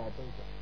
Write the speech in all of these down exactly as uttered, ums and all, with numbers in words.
သုံးချက်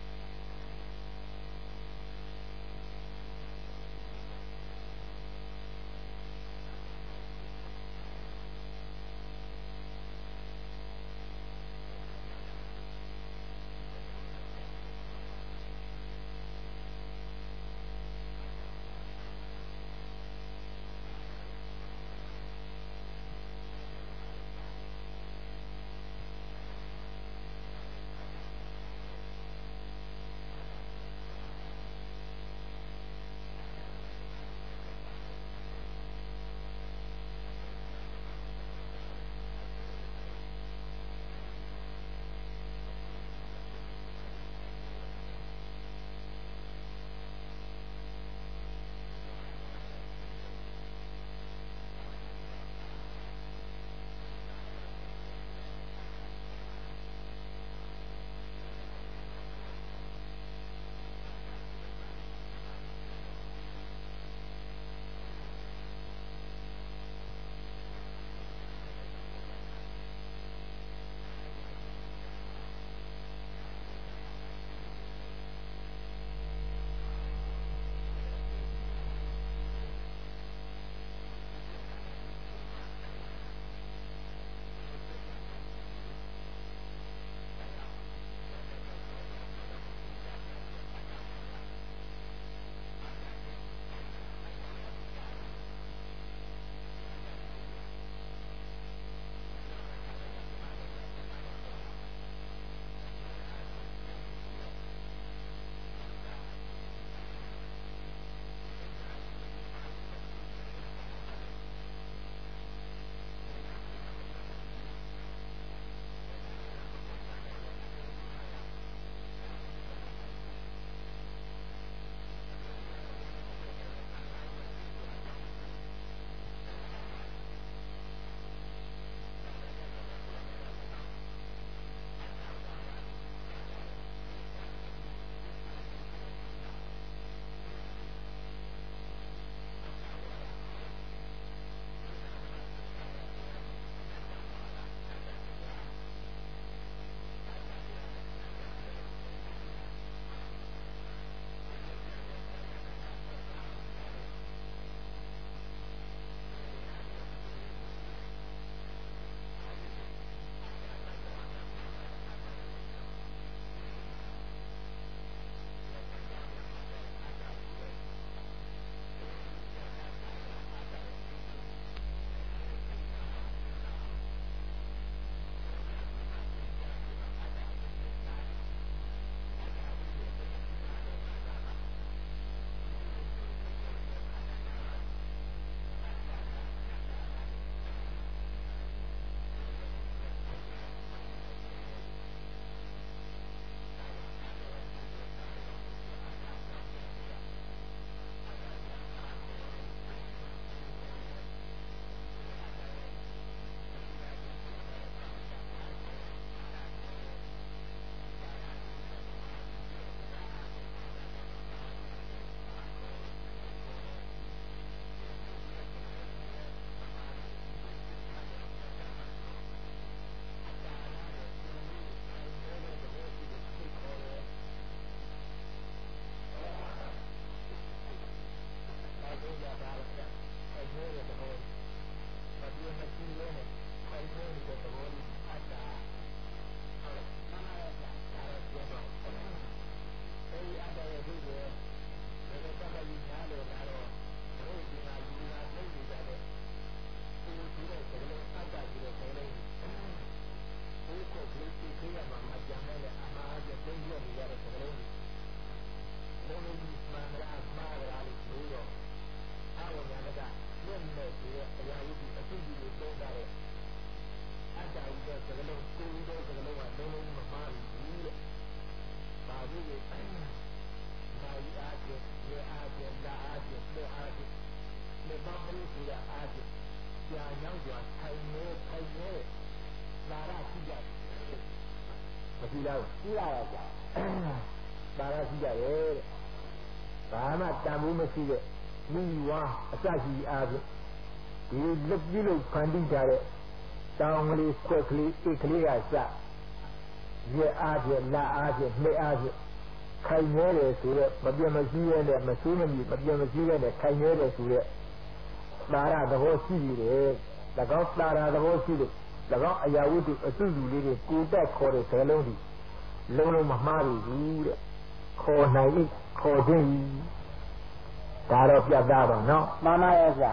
မရှိတော့ရှိရတော့ကြာပါရရှိကြရဲ့ဘာမှတန်ဖိုးမရှိတဲ့မိဝါအစရှိအားဖြင့်ဒီလွတ်ပြီးလို့ဖန်တီးထားတဲ့တောင်ကလေးဆွက်ကလေးအိတ်ကလေးကစရက်အားဖြင့်လက်အားဖြင့်နှိပ်အားဖြင့်ခိုင်နေတယ်ဆိုတော့မပြတ်မရှိရတဲ့မဆိုးမမြမပြတ်မရှိရတဲ့ခိုင်နေတယ်ဆိုတော့သာရသဘောရှိပြီလေ၎င်းသာရသဘောရှိလို့၎င်းအရာဝတ္ထုအစုစုလေးတွေကိုတက်ခေါ်တဲ့ဇေလုံးဒီလုံးလုံးမမှားဘူးတဲ့ခေါ်နိုင်ပြီခေါ်ခြင်းဒါတော့ပြတ်သားပါနော်မှန်ပါရဲ့ဗျာ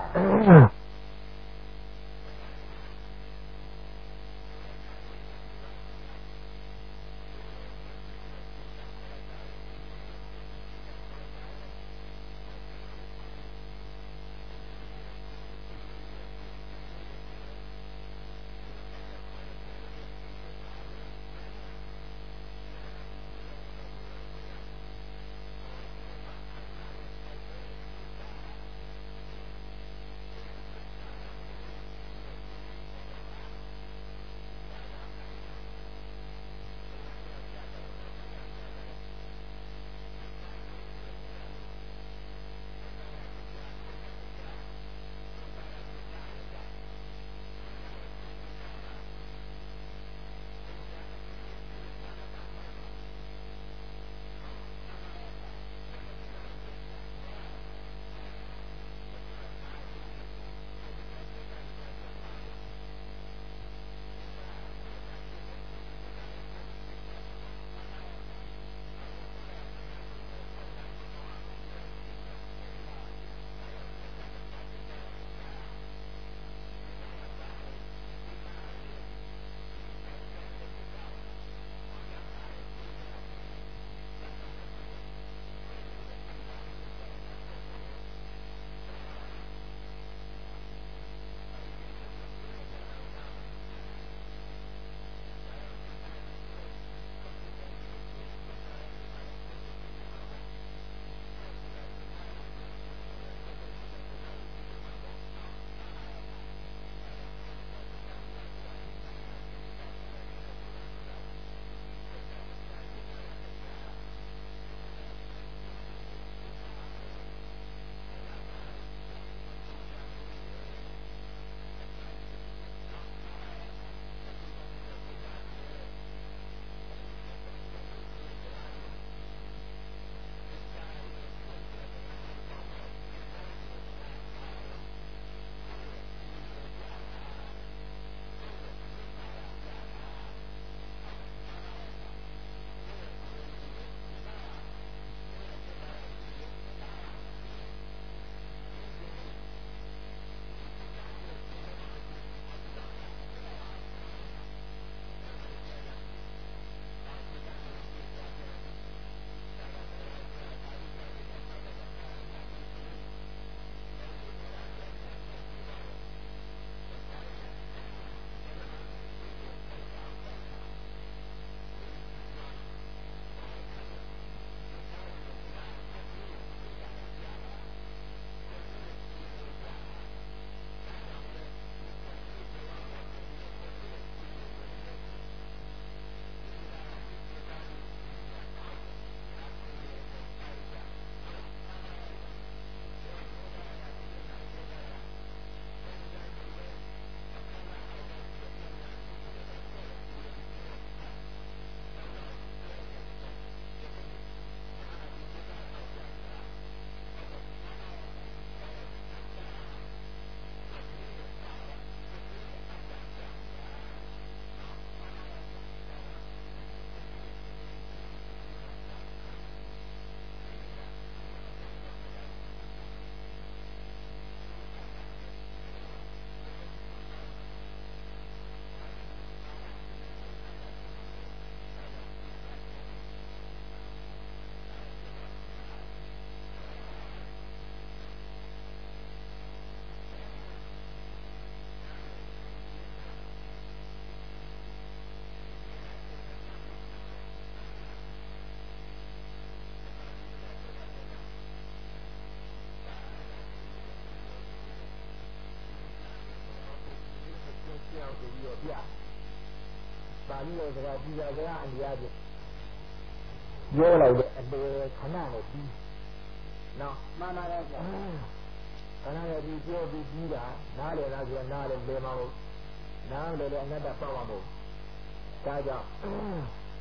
ပါဠိလိုစကားပြည်စကားအလျားပြပြောလိုက်တဲ့အပေခဏနဲ့ပြီးနော်မှန်ပါတယ်ဗျာခဏနဲ့ပြီးပြောပြီးပြီးတာနားလေလားဆိုတော့နားလေလေမဟုတ်နားလေလေအနတ္တပေါ့ပါမို့ဒါကြောင့်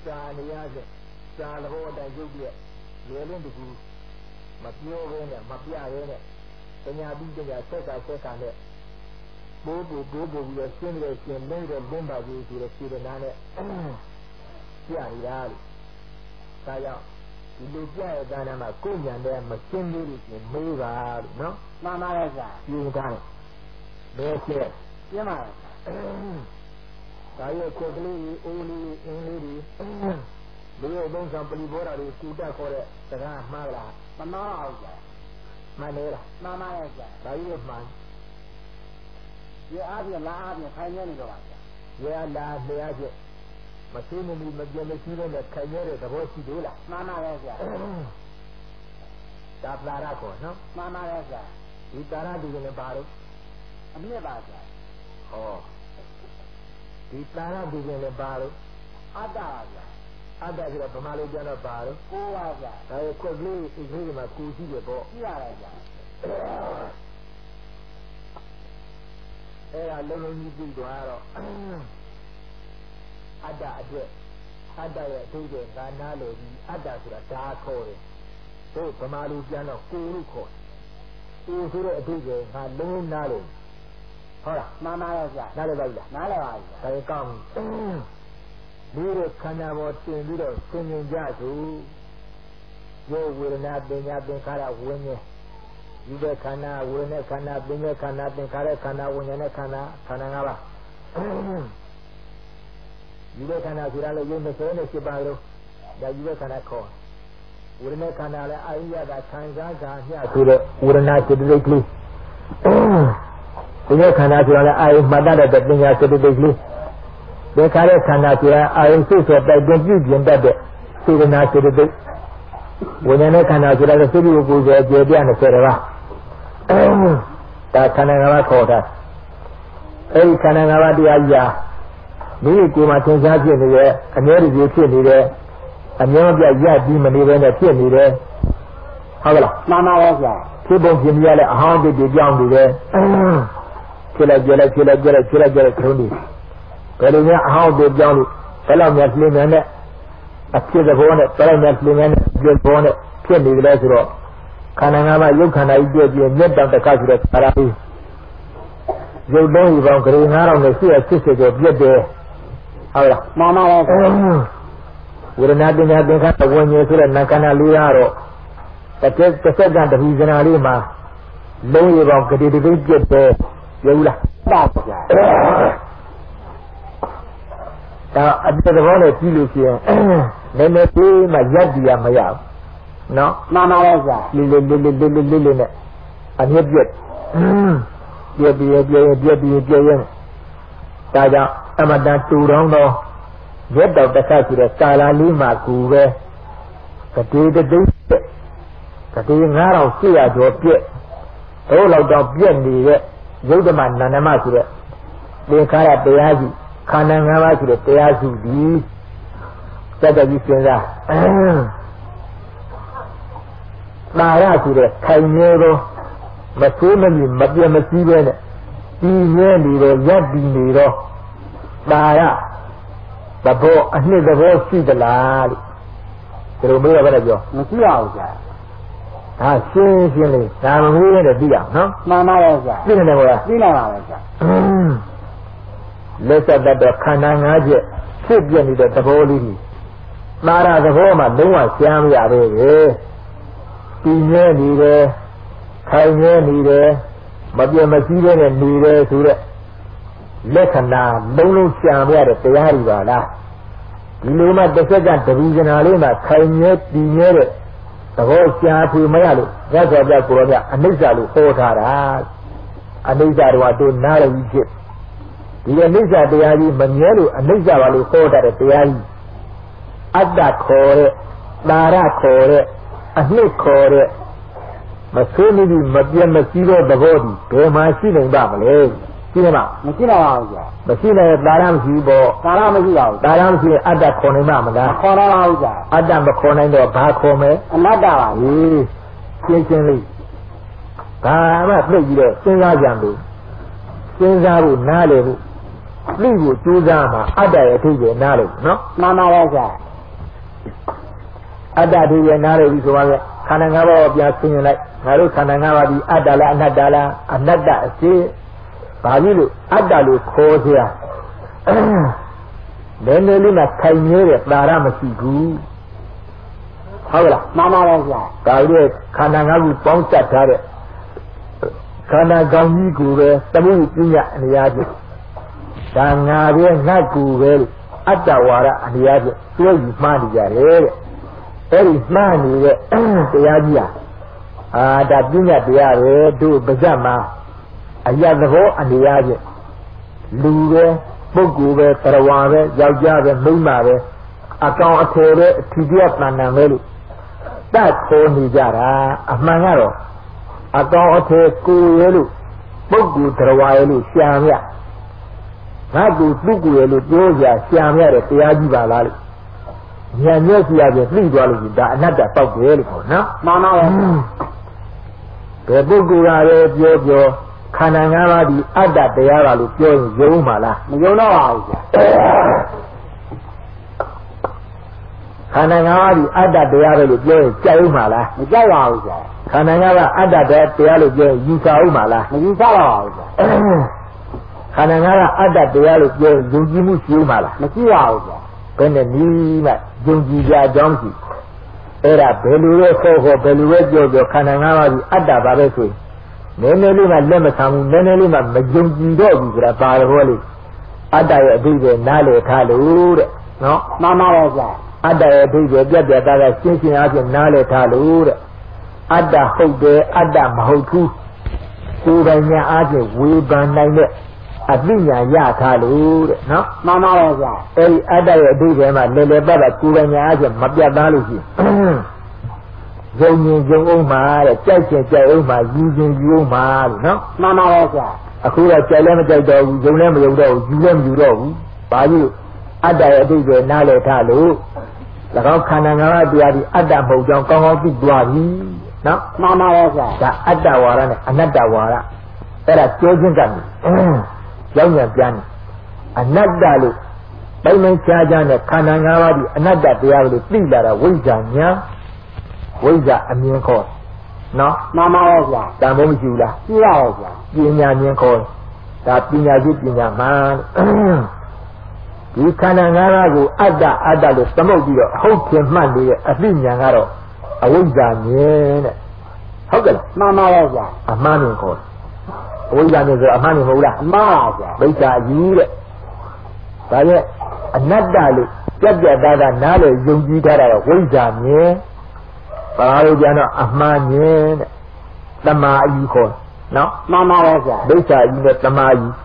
ရှာနေရတဲ့ရှာသဘောအတိုင်းရုပ်ပြည့်လွယ်လင်းတကူမပြောဘဲနဲ့မပြရဲနဲ့ပညာပြီးပညာဆက်ကဆက်ကနဲ့ဘိုးဘိုးဘိုးဘိုးပြီးတော့ရှင်းတယ်ရှင်းလို့တော့လင်းပါကြီးဆိုတော့ခြေတနာနဲ့ပြနေတာလို့ဒါကြောင့်ဒီလိုပြရဲ့ဒါနမှာကိုယ်ဉာဏ်နဲ့မရှင်းလို့ရှင်မေးပါလို့နော်မှန်ပါရဲ့ဆရာရှင်းထားတယ်ဘယ်ဖြစ်ရှင်းပါရဲ့ဒါရဲ့ကိုယ်ကလေးအိုးလေးအင်းလေးတွေဒီလိုသုံးဆောင်ပလီဘောဓာတွေကူတက်ခေါ်တဲ့စကားမှားလားမမှားအောင်ဆရာမှန်နေလားမှန်ပါရဲ့ဆရာဒါကြီးကမှန်ဒီအားဖြင့်လာအားဖြင့်ခိုင်နေနေတော့ပါဆရာရလာလျှာချက်မသိမမီမပြည့်မရှိတဲ့ခိုင်နေတဲ့သဘောရှိသေးလားမှန်ပါရဲ့ဆရာဒါပလာရကောနော်မှန်ပါရဲ့ဆရာဒီတာရဒီကလည်းပါတော့အမြင့်ပါဆရာဟောဒီတာရဒီကလည်းပါတော့အတ္တပါဆရာအတ္တဆိုတော့ဗမာလိုပြန်တော့ပါတော့ကိုးပါဆရာဒါကိုခွက်ကလေးအိတ်ကလေးမှာကိုရှိတယ်ပေါ့ရှိရတယ်ဆရာအဲ့ဒါလုံးလုံးကြီးပြီးသွားတော့အတ္တအတွက်အတ္တရဲ့အဓိပ္ပာယ်ကနားလို့ဒီအတ္တဆိုတာဒါခေါ်တယ်တို့ဗမာလူပြန်တော့ကိုလို့ခေါ်တယ်ကိုဆိုတဲ့အဓိပ္ပာယ်ကလုံးနားလို့ဟုတ်လားမှန်ပါရဲ့ဗျာနားလည်ပါလားနားလည်ပါပြီဒါကောင်းပြီဒီလိုခန္ဓာပေါ်တင်ပြီးတော့သင်မြင်ကြစို့ယောဝေဒနာပညာသင်္ခါရဝိညာဉ်ဒီတဲ့ခန္ဓာဝေဒနာခန္ဓာပညာခန္ဓာသင်္ခါရခန္ဓာဝိညာဉ်နဲ့ခန္ဓာခန္ဓာ၅ပါးဒီတဲ့ခန္ဓာဆိုတာလည်းယုံနဲ့ဆိုနဲ့ဖြစ်ပါလို့ဒါဒီတဲ့ခန္ဓာခေါ်ဝေဒနာခန္ဓာလည်းအာရိယကခံစားကြမျှဆိုတဲ့ဝေဒနာစိတ္တိကလေးဒီတဲ့ခန္ဓာဆိုတာလည်းအာရိမှတ်တတ်တဲ့ပညာစိတ္တိကလေးသင်္ခါရခန္ဓာဆိုတာအာရိစိတ်ဆိုတိုက်တွန်းပြုပြင်တတ်တဲ့စေတနာစိတ္တိဝိညာဉ်နဲ့ခန္ဓာဆိုတာလည်းစိတ္တိကိုယ်ကိုယ်ကျေပြနေစေတယ်ပါဒါခန္ဓာ၅ပါးခေါ်တာအဲဒီခန္ဓာ၅ပါးတရားကြီးဟာမိမိကိုယ်မှာသင်္ချာဖြစ်နေတယ်အမြဲတည်းဖြစ်နေတယ်အမြဲပြရပြီးမနေဘဲနဲ့ဖြစ်နေတယ်ဟုတ်ကလားမှန်ပါရဲ့ဆရာဖြစ်ပုံဖြစ်မြဲလဲအဟောင်းတိတ်တွေကြောင်းနေတယ်ဖြစ်လိုက်ကြလိုက်ဖြစ်လိုက်ကြလိုက်ဖြစ်လိုက်ကြလိုက်ထုံးနေဘယ်လိုများအဟောင်းတိတ်ကြောင်းလို့ဘယ်လောက်များပြင်းနေတဲ့အဖြစ်သဘောနဲ့ဘယ်လောက်များပြင်းနေတဲ့ပြည့်ဘောနဲ့ဖြစ်နေတယ်လဲဆိုတော့ခန္ဓာ၅ပါးရုပ်ခန္ဓာကြီးပြည့်ပြည့်မြတ်တောင်တစ်ခါဆိုတဲ့ခါရာကြီးရုပ်လုံးဤပေါင်းဂရေ၅ထောင်နဲ့ရှစ်ဆယ်ကျော်ပြည့်တယ်ဟုတ်လားမှန်ပါရဲ့ဝေဒနာပညာသင်္ခါရဝိညာဉ်ဆိုတဲ့နာခန္ဓာလေးကတော့တစ်ချက်တစ်စက္ကန့်တပီဇနာလေးမှာလုံးရပေါင်းဂတိတပိပြည့်တယ်ရုပ်လားပါဗျာဒါအတ္တသဘောနဲ့ကြည့်လို့ရှိရင်နည်းနည်းပြေးမှရပ်တည်ရမရဘူးနော်မှန်ပါရဲ့ဗျာလေးလေးလေးလေးလေးလေးလေးနဲ့အမြဲပြည့်ပြည့်ပြည့်ပြည့်ပြည့်ပြည့်ပြည့်ရင်ဒါကြောင့်အမတန်တူတော်သောရက်တော်တစ်ခါရှိတဲ့ကာလာလေးမှာကူပဲကတိတသိကတိငါးထောင်ရှစ်ရာကျော်ပြည့်တို့လောက်တော့ပြည့်နေတဲ့ရုပ်ဓမ္မနာနမဆိုတဲ့သင်္ခါရတရားကြီးခန္ဓာ၅ပါးဆိုတဲ့တရားစုဒီစက်တကြီးစဉ်းစားမာရဆိုတဲ့ခိုင်နေသောမဆိုးမမြမပြတ်မစည်းပဲနဲ့ဒီမြဲနေတော့ရပ်တည်နေတော့မာရသဘောအနှစ်သဘောရှိသလားလို့ဒီလိုမေးရပါလားပြောမရှိပါဘူးကြာဒါရှင်းရှင်းလေးဒါမမေးရတဲ့သိရအောင်နော်မှန်ပါရဲ့ကြာသိနေတယ်ဘောလားသိနိုင်ပါရဲ့ကြာလက်ဆက်တတ်တဲ့ခန္ဓာ၅ချက်ဖြစ်ပြနေတဲ့သဘောလေးကြီးမာရသဘောမှာလုံးဝရှင်းမရသေးဘူးဒီမြဲနေတယ်ခိုင်မြဲနေတယ်မပြတ်မစည်းပဲနဲ့နေတယ်ဆိုတဲ့လက္ခဏာလုံးလုံးရှာမရတဲ့တရားတွေပါလားဒီလိုမှတစ်စက္ကန့်တပီဇနာလေးမှာခိုင်မြဲတည်မြဲတဲ့သဘောရှာဖွေမရလို့ရသော်ပြကိုရောပြအနိစ္စလို့ဟောထားတာအနိစ္စတော့တို့နားရည်ဖြစ်ဒီအနိစ္စတရားကြီးမမြဲလို့အနိစ္စပါလို့ဟောထားတဲ့တရားကြီးအတ္တခေါ်တဲ့သာရခေါ်တဲ့အနှစ်ခေါ်တဲ့မဆိုးမိပြီးမပြတ်မစည်းတဲ့သဘောဒီဘယ်မှာရှိနိုင်ပါမလဲရှိနေမှာမရှိနိုင်ပါဘူးကြာမရှိနိုင်သာရမရှိပေါ့သာရမရှိပါဘူးသာရမရှိရင်အတ္တခေါ်နိုင်မှာမလားခေါ်တော့ပါဘူးကြာအတ္တမခေါ်နိုင်တော့ဘာခေါ်မလဲအနတ္တပါဟေးရှင်းရှင်းလေးဘာမှပြည့်ပြီးတော့စဉ်းစားကြံလို့စဉ်းစားဖို့နားလေဖို့သိဖို့ကြိုးစားမှာအတ္တရဲ့အထူးပဲနားလေနော်မှန်ပါရဲ့ကြာအတ္တဒီရဲ့နားရပြီဆိုပါလေခန္ဓာ၅ပါးကိုပြန်ဆင်းရင်လိုက်ငါတို့ခန္ဓာ၅ပါးဒီအတ္တလားအနတ္တလားအနတ္တအစစ်ဘာလို့လို့အတ္တလို့ခေါ်เสียလည်းလည်းလေးမှခိုင်မြဲတဲ့သာရမရှိဘူးဟုတ်လားမှန်ပါပါဗျာဒါကြီးခန္ဓာ၅ခုပေါင်းစပ်ထားတဲ့ခန္ဓာကောင်းကြီးကိုပဲသမှုပညာအနေအားဖြင့်ဒါငါပဲငါ့ကိုပဲလို့အတ္တဝါဒအနေအားဖြင့်တွဲယူမှားနေကြတယ်တဲ့အဲ့ဒီမှားနေတဲ့တရားကြီးဟာအာဒါပညာတရားပဲတို့ပါဇက်မှာအယသဘောအနေအားဖြင့်လူပဲပုဂ္ဂိုလ်ပဲတရားပဲယောက်ျားပဲမိန်းမပဲအကောင်အထည်ပဲအထီးပြတ်တန်တန်ပဲလို့တတ်ခေါ်နေကြတာအမှန်ကတော့အကောင်အထည်ကိုယ်ရဲ့လို့ပုဂ္ဂိုလ်တရားရဲ့လို့ရှာမြငါကူသူ့ကိုယ်ရဲ့လို့ပြောကြရှာမြတဲ့တရားကြီးပါလားလို့ဉာဏ်မျက်စိအပြင်သိသွားလို့ဒါအနတ္တပေါက်တယ်လို့ခေါ်နော်မှန်ပါပါဘယ်ပုဂ္ဂိုလ်ကလည်းပြောပြောခန္ဓာ၅ပါးဒီအတ္တတရားပါလို့ပြောရင်ယုံမှာလားမယုံတော့ပါဘူးခန္ဓာ၅ပါးဒီအတ္တတရားပဲလို့ပြောရင်ကြောက်ဦးမှာလားမကြောက်ပါဘူးကြာခန္ဓာ၅ပါးအတ္တတရားလို့ပြောရင်ယူဆဦးမှာလားမယူဆပါဘူးကြာခန္ဓာ၅ပါးအတ္တတရားလို့ပြောရင်ယုံကြည်မှုရှိဦးမှာလားမရှိပါဘူးကြာဘယ်နဲ့နီးမှယုံကြည်ကြအကြောင်းရှိအဲ့ဒါဘယ်လိုလဲခေါ်ခေါ်ဘယ်လိုပဲပြောပြောခန္ဓာ၅ပါးဒီအတ္တပါပဲဆိုရင်နည်းနည်းလေးမှလက်မခံဘူးနည်းနည်းလေးမှမယုံကြည်တော့ဘူးဆိုတာပါတော့လေအတ္တရဲ့အဓိပ္ပာယ်နားလည်ထားလို့တဲ့နော်မှန်ပါပါဗျာအတ္တရဲ့အဓိပ္ပာယ်ပြတ်ပြတ်သားသားရှင်းရှင်းအားဖြင့်နားလည်ထားလို့တဲ့အတ္တဟုတ်တယ်အတ္တမဟုတ်ဘူးကိုယ်ပိုင်ညာအားဖြင့်ဝေဖန်နိုင်တဲ့အသိဉာဏ်ရထားလို့တဲ့နော်မှန်ပါပါဗျာအဲဒီအတ္တရဲ့အဓိပ္ပာယ်မှာလေလေပတ်ပတ်ကိုယ်ပိုင်ညာအားဖြင့်မပြတ်သားလို့ရှိယုံရင်ယုံအောင်မှာတဲ့ကြိုက်ချင်ကြိုက်အောင်မှာယူချင်ယူအောင်မှာလို့နော်မှန်ပါပါဗျာအခုတော့ကြိုက်လည်းမကြိုက်တော့ဘူးယုံလည်းမယုံတော့ဘူးယူလည်းမယူတော့ဘူးဘာလို့အတ္တရဲ့အတိတ်ကိုနားလည်ထားလို့၎င်းခန္ဓာ၅ပါးတရားဒီအတ္တမဟုတ်ကြောင်းကောင်းကောင်းသိသွားပြီနော်မှန်ပါပါဗျာဒါအတ္တဝါဒနဲ့အနတ္တဝါဒအဲ့ဒါကျိုးချင်းကပ်တယ်ကြောင်းညာပြန်တယ်အနတ္တလို့တိုင်းတိုင်းခြားခြားနဲ့ခန္ဓာ၅ပါးဒီအနတ္တတရားကိုသိလာတာဝိဇ္ဇာညာဝိဇ္ဇာအမြင်ခေါ်နော်မှန်ပါပါဗျာတန်ဖို့မရှိဘူးလားရှိပါပါဗျာပညာမြင်ခေါ်ဒါပညာရှိပညာမှန်ဒီခန္ဓာ၅ပါးကိုအတ္တအတ္တလို့သမုတ်ပြီးတော့အဟုတ်ထင်မှတ်နေတဲ့အသိဉာဏ်ကတော့အဝိဇ္ဇာမြင်တဲ့ဟုတ်ကဲ့လားမှန်ပါပါဗျာအမှန်မြင်ခေါ်အဝိဇ္ဇာမြင်ဆိုအမှန်မြင်မဟုတ်လားမှန်ပါဗျာဝိဇ္ဇာကြီးတဲ့ဒါရဲ့အနတ္တလို့ပြတ်ပြတ်သားသားနားလေယုံကြည်ထားတာကဝိဇ္ဇာမြင်ပါလို့ကျတော့အမှန်မြင်တဲ့တမာအကြီးခေါ်နော်မှန်ပါပါဗျာဝိဇ္ဇာကြီးနဲ့တမာကြီး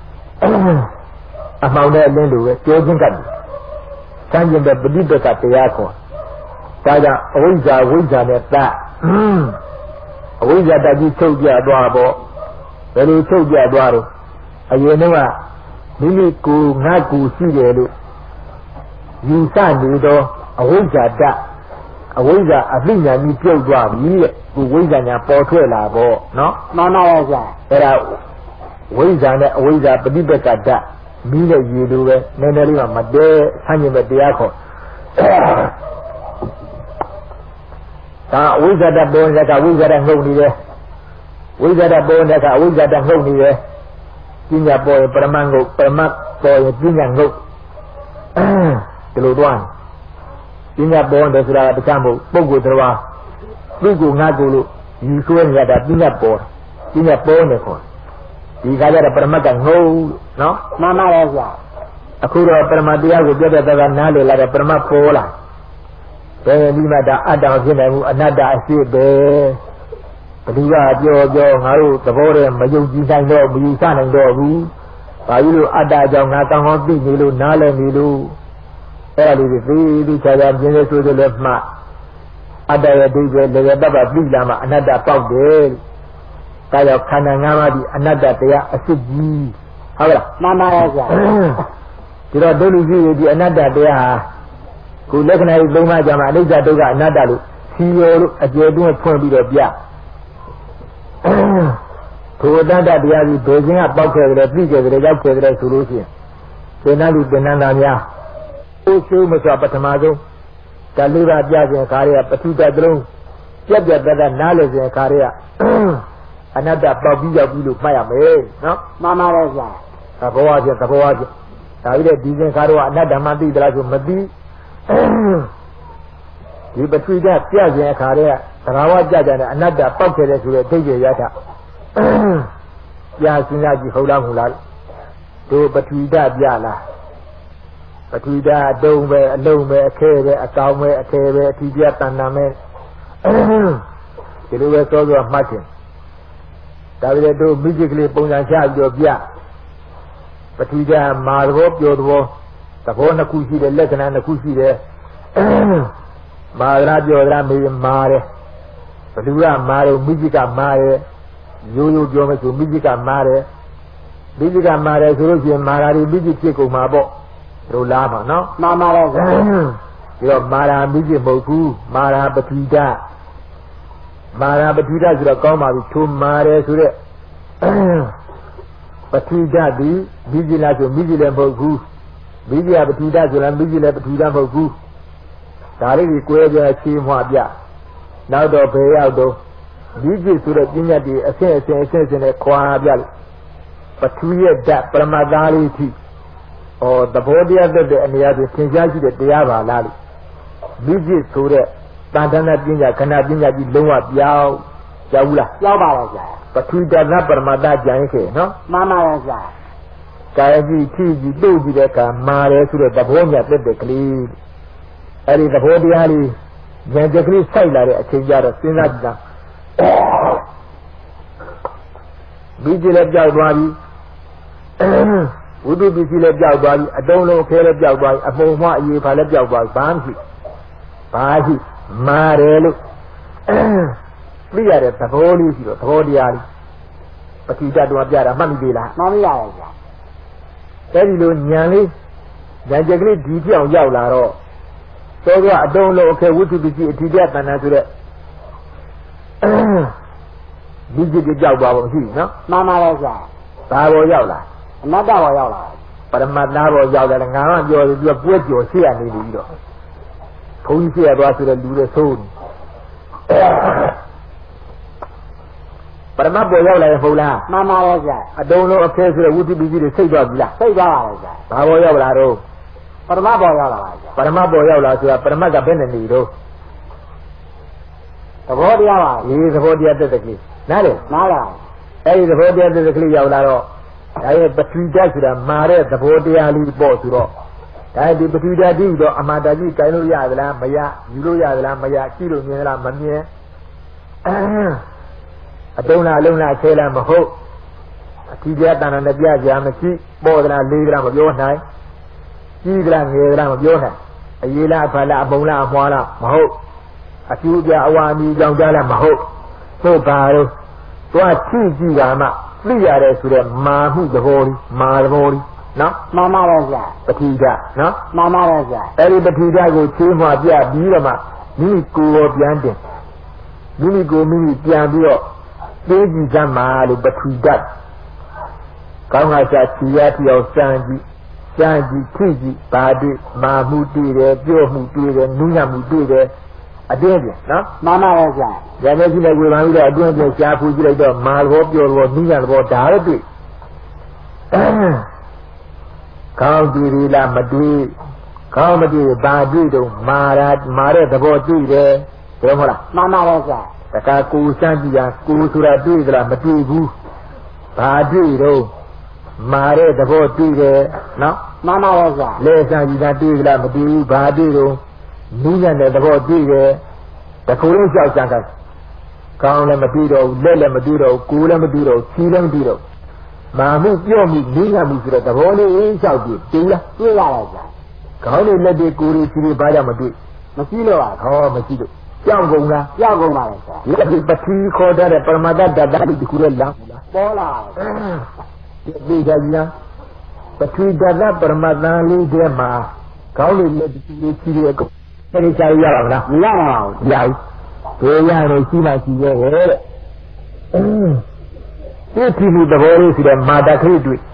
အမှောင်နဲ့အလင်းလိုပဲပြောချင်းကပ်တယ်။စမ်းကျင်တဲ့ပဋိပက္ခတရားခေါ်ဒါကြောင့်အဝိဇ္ဇာဝိဇ္ဇာနဲ့တအဝိဇ္ဇာတကြီးချုပ်ပြသွားပေါ့ဘယ်လိုချုပ်ပြသွားတော့အရင်တော့မိမိကိုယ်ငါကိုယ်ရှိတယ်လို့ယူဆနေတော့အဝိဇ္ဇာတအဝိဇ္ဇာအသိဉာဏ်ကြီးပြုတ်သွားပြီတဲ့ကိုဝိဇ္ဇာညာပေါ်ထွက်လာပေါ့နော်မှန်ပါပါအဲ့ဒါဝိဇ္ဇာနဲ့အဝိဇ္ဇာပဋိပက္ခတမီးနဲ့ရေလိုပဲနည်းနည်းလေးမှမတဲဆန်းကျင်မဲ့တရားခေါ်ဒါအဝိဇ္ဇာတပေါ်နေတဲ့ကဝိဇ္ဇာတငုံနေတယ်ဝိဇ္ဇာတပေါ်နေတဲ့ကအဝိဇ္ဇာတငုံနေတယ်ပညာပေါ်ရင်ပရမငုတ်ပရမတ်ပေါ်ရင်ပညာငုတ်ဒီလိုတွန်းပညာပေါ်တယ်ဆိုတာတခြားမဟုတ်ပုဂ္ဂိုလ်တော်သူ့ကိုငါကိုလို့ယူဆွဲနေရတာပညာပေါ်ပညာပေါ်နေခေါ်ဒီကကြတဲ့ပရမတ်ကငုံနော်မှန်ပါရဲ့ဗျာအခုတော့ပရမတ်တရားကိုပြတ်ပြတ်သားသားနားလည်လာတဲ့ပရမတ်ပေါ်လာဘယ်ဒီမှာဒါအတ္တဖြစ်နိုင်ဘူးအနတ္တအရှိပဲဘယ်သူကပြောပြောငါတို့သဘောတည်းမယုံကြည်နိုင်တော့မယူဆနိုင်တော့ဘူးဘာလို့လို့အတ္တကြောင့်ငါကောင်းကောင်းသိနေလို့နားလည်နေလို့အဲ့ဒါလေးတွေသိသိချာချာပြင်းပြဆိုးဆိုးလည်းမှအတ္တရဲ့ဒိဋ္ဌိလည်းလည်းပတ်ပတ်ပြီးလာမှအနတ္တပေါက်တယ်ဒါကြောင့်ခန္ဓာ၅ပါးဒီအနတ္တတရားအစစ်ကြီးဟုတ်လားမှန်ပါရဲ့ဗျာဒီတော့ဒုလူကြီးဒီအနတ္တတရားဟာခုလက္ခဏာကြီးသုံးပါးကြမှာအနိစ္စဒုက္ခအနတ္တလို့စီရောလို့အကျေတွင်းဖွင့်ပြီးတော့ပြထိုအတ္တတရားကြီးဘယ်ခြင်းကပေါက်ခဲ့ကြလဲပြီးခဲ့ကြလဲရောက်ခဲ့ကြလဲဆိုလို့ရှိရင်သင်္နာလူသင်္နန္တာများကိုရှိုးမစွာပထမဆုံးဒါလေးပါးပြခြင်းခါရပဋိတတ်လုံးပြက်ပြက်တတ်တတ်နားလေခြင်းခါရအနတ္တပေါက်ပြီးရောက်ပြီးလို့မှတ်ရမယ်နော်မှန်ပါတယ်ဗျာသဘောအချင်းသဘောအချင်းဒါပြီးတဲ့ဒီစဉ်ခါတော့အနတ္တမှသိသလားဆိုမသိဒီပဋိတတ်ပြခြင်းအခါတည်းကသဘာဝကြကြတဲ့အနတ္တပေါက်ခဲ့တဲ့ဆိုတဲ့ဒိဋ္ဌိရထပြစဉ်းစားကြည့်ဟုတ်လားမဟုတ်လားတို့ပဋိတတ်ပြလားပဋိတတ်အတုံးပဲအလုံးပဲအခဲပဲအကောင်ပဲအခဲပဲအထီးပြတန်တန်ပဲဒီလိုပဲစောစောမှတ်ခြင်းဒါပေမဲ့တို့မိจิตကလေးပုံစံချပြီးတော့ပြပဋိတတ်မာသဘောပြောသဘောသဘောနှစ်ခုရှိတယ်လက္ခဏာနှစ်ခုရှိတယ်မာရပြောရမေးမာတယ်ဘ누구ကမာတယ်မိจิตကမာတယ်ရိုးရိုးပြောမယ်ဆိုမိจิตကမာတယ်မိจิตကမာတယ်ဆိုလို့ရှိရင်မာရာဒီမိจิตဖြစ်ကုန်မှာပေါ့တို့လားမှာနော်မာမာတော့ဒီတော့မာရာမိจิตမဟုတ်ဘူးမာရာပဋိတတ်မာရာပဋိတတ်ဆိုတော့ကောင်းပါပြီထိုမာတယ်ဆိုတဲ့ပဋိတတ်ဒီမိจิตလားဆိုမိจิตလည်းမဟုတ်ဘူးမိจิตကပဋိတတ်ဆိုလားမိจิตလည်းပဋိတတ်မဟုတ်ဘူးဒါလေးကိုကိုယ်ပြချီးမွားပြနောက်တော့ဘယ်ရောက်တော့မိจิตဆိုတဲ့ပညာတည်းအဆင့်အဆင့်အဆင့်အဆင့်နဲ့ခွာပြလို့ပထဝီရဲ့ဓာတ်ပရမတ္တလေးထိဩသဘောတရားတဲ့အနေအချင်းသင်ကြားကြည့်တဲ့တရားပါလားလို့မိจิตဆိုတဲ့တန်တနာပညာခဏပညာကြီးလုံးဝပြောင်းကြောက်ဘူးလားကြောက်ပါပါဗျာပထဝီဓာတ်ပရမတ္တကြိုင်ခဲ့နော်မှန်ပါရဲ့ဗျာကာယကြီးထိကြီးတို့ကြည့်တဲ့အခါမာတယ်ဆိုတဲ့သဘောမြတ်တဲ့ကလေးအဲ့ဒီသဘောတရားလေးဉာဏ်ကြကလေးစိုက်လာတဲ့အချိန်ကျတော့စဉ်းစားကြည့်တာမိจิตလည်းပြောက်သွားပြီဝိတုပစ္စည်းလည်းပြောက်သွားပြီအတုံးလုံးအခဲလည်းပြောက်သွားပြီအပုံမှအရေးဖာလည်းပြောက်သွားပြီဘာမှမရှိဘာရှိမာတယ်လို့သိရတဲ့သဘောလေးရှိတော့သဘောတရားလေးပဋိတတ်တော်ပြတာမှတ်မိသေးလားမှတ်မိပါရဲ့ဗျာအဲ့ဒီလိုဉာဏ်လေးဉာဏ်ကြကလေးဒီပြောင်ရောက်လာတော့သောကအတုံးလုံးအခဲဝိတုပစ္စည်းအထီးပြတဏ္ဍာဆိုတဲ့ဒီจิตကြောက်သွားဖို့မရှိဘူးနော်မှန်ပါရဲ့ဗျာဘာပေါ်ရောက်လာအနတ္တပေါ်ရောက်လာပရမတ္တပေါ်ရောက်တယ်ငါကပြောပြီးတော့ပွဲကြော်ရှိရနေပြီတော့ဘုန်းကြီးရှိရသွားဆိုတဲ့လူတွေသိုးပရမတ်ပေါ်ရောက်လာရင်ဟုတ်လားမှန်ပါရဲ့ဗျာအတုံးလုံးအခဲဆိုတဲ့ဝိသုပ္ပစီတွေစိတ်သွားပြီလားစိတ်သွားပါရဲ့ဗျာဘာပေါ်ရောက်လာတော့ပရမတ်ပေါ်ရောက်လာပါဗျာပရမတ်ပေါ်ရောက်လာဆိုတာပရမတ်ကဘယ်နဲ့နေတော့သဘောတရားပါဒီသဘောတရားတက်တဲ့ကလေးနားတယ်နားလားအဲ့ဒီသဘောတရားတဲ့ကလေးရောက်လာတော့ဒါရဲ့ပထဝီဓာတ်ဆိုတာမာတဲ့သဘောတရားလေးပေါ့ဆိုတော့ဒါဒီပထဝီဓာတ်ကြီးတော့အမှန်တကြီးကိုင်လို့ရသလားမရယူလို့ရသလားမရကြည့်လို့မြင်သလားမမြင်အတုံးလားအလုံးလားဆဲလားမဟုတ်အထီးပြတဏ္ဍာနဲ့ပြကြမရှိပေါ်သလားလေးသလားမပြောနိုင်ကြီးသလားငယ်သလားမပြောနိုင်အရေးလားအဖလားအပုံလားအမွှားလားမဟုတ်အကျိုးပြအဝါမီကြောင့်ကြားလားမဟုတ်သို့ပါတော့သွားကြည့်ကြည့်တာမှသိရတယ်ဆိုတဲ့မာမှုသဘောလေးမာသဘောလေးနော်မှန်ပါပါဗျာပဋိဒနော်မှန်ပါပါဗျာအဲ့ဒီပဋိဒကိုချေးမှပြပြီးတော့မှမိမိကိုယ်ရောပြန်တင်မိမိကိုယ်မိမိပြန်ပြီးတော့သိကြည့်ကြမှာလို့ပဋိဒကောင်းကစားချီရတိအောင်စမ်းကြည့်စမ်းကြည့်ထိကြည့်ဘာတွေ့မာမှုတွေ့တယ်ပြောမှုတွေ့တယ်နူးညံ့မှုတွေ့တယ်အတွင်းပြန်နော်မှန်ပါပါဗျာရမယ်ကြည့်လိုက်ဝေဘာပြီးတော့အတွင်းပြန်ရှားဖူးကြည့်လိုက်တော့မာဘောပြောတော့နူးညံ့ဘောဒါလည်းတွေ့ကောင်းတွေ့ရလားမတွေ့ကောင်းမတွေ့ဘာတွေ့တော့မာရာမာတဲ့သဘောတွေ့တယ်ဘယ်မဟုတ်လားမှန်ပါပါဗျာတခါကိုစမ်းကြည့်ရကိုဆိုတာတွေ့ကြလားမတွေ့ဘူးဘာတွေ့တော့မာတဲ့သဘောတွေ့တယ်နော်မှန်ပါပါဗျာလဲစမ်းကြည့်တာတွေ့ကြလားမတွေ့ဘူးဘာတွေ့တော့နူးညံ့တဲ့သဘောတွေ့တယ်တခုလုံးလျှောက်ကြံခိုင်းကောင်းလည်းမတွေ့တော့ဘူးလက်လည်းမတွေ့တော့ဘူးကိုယ်လည်းမတွေ့တော့ဘူးခြေလည်းမတွေ့တော့မာမှုပြော့မှုနူးညံ့မှုဆိုတဲ့သဘောလေးလျှောက်ကြည့်တွေ့လားတွေ့ရပါဗျာကောင်းတဲ့လက်တွေကိုယ်ကြီးခြေဘာကြောင့်မတွေ့မရှိလို့ပါဟောမရှိလို့ကြောက်ကုန်လားကြောက်ကုန်ပါလေဆရာဒီပတိခေါ်တဲ့ပရမတ္တတတ္တိဒီခုလည်းလားပေါ်လာဒီဒီကြကြီးလားပတိတတ္တပရမတ္တလေးထဲမှာကောင်းတဲ့လက်တွေကိုခြေရဲ့အဲ့ဒီစာရရပါမလားမရပါဘူးရပြီဘယ်ရတယ်ရှိမှရှိရဲ့တဲ့ဒီဒီသဘောလေးဆိုတဲ့မာတခရိတွေ့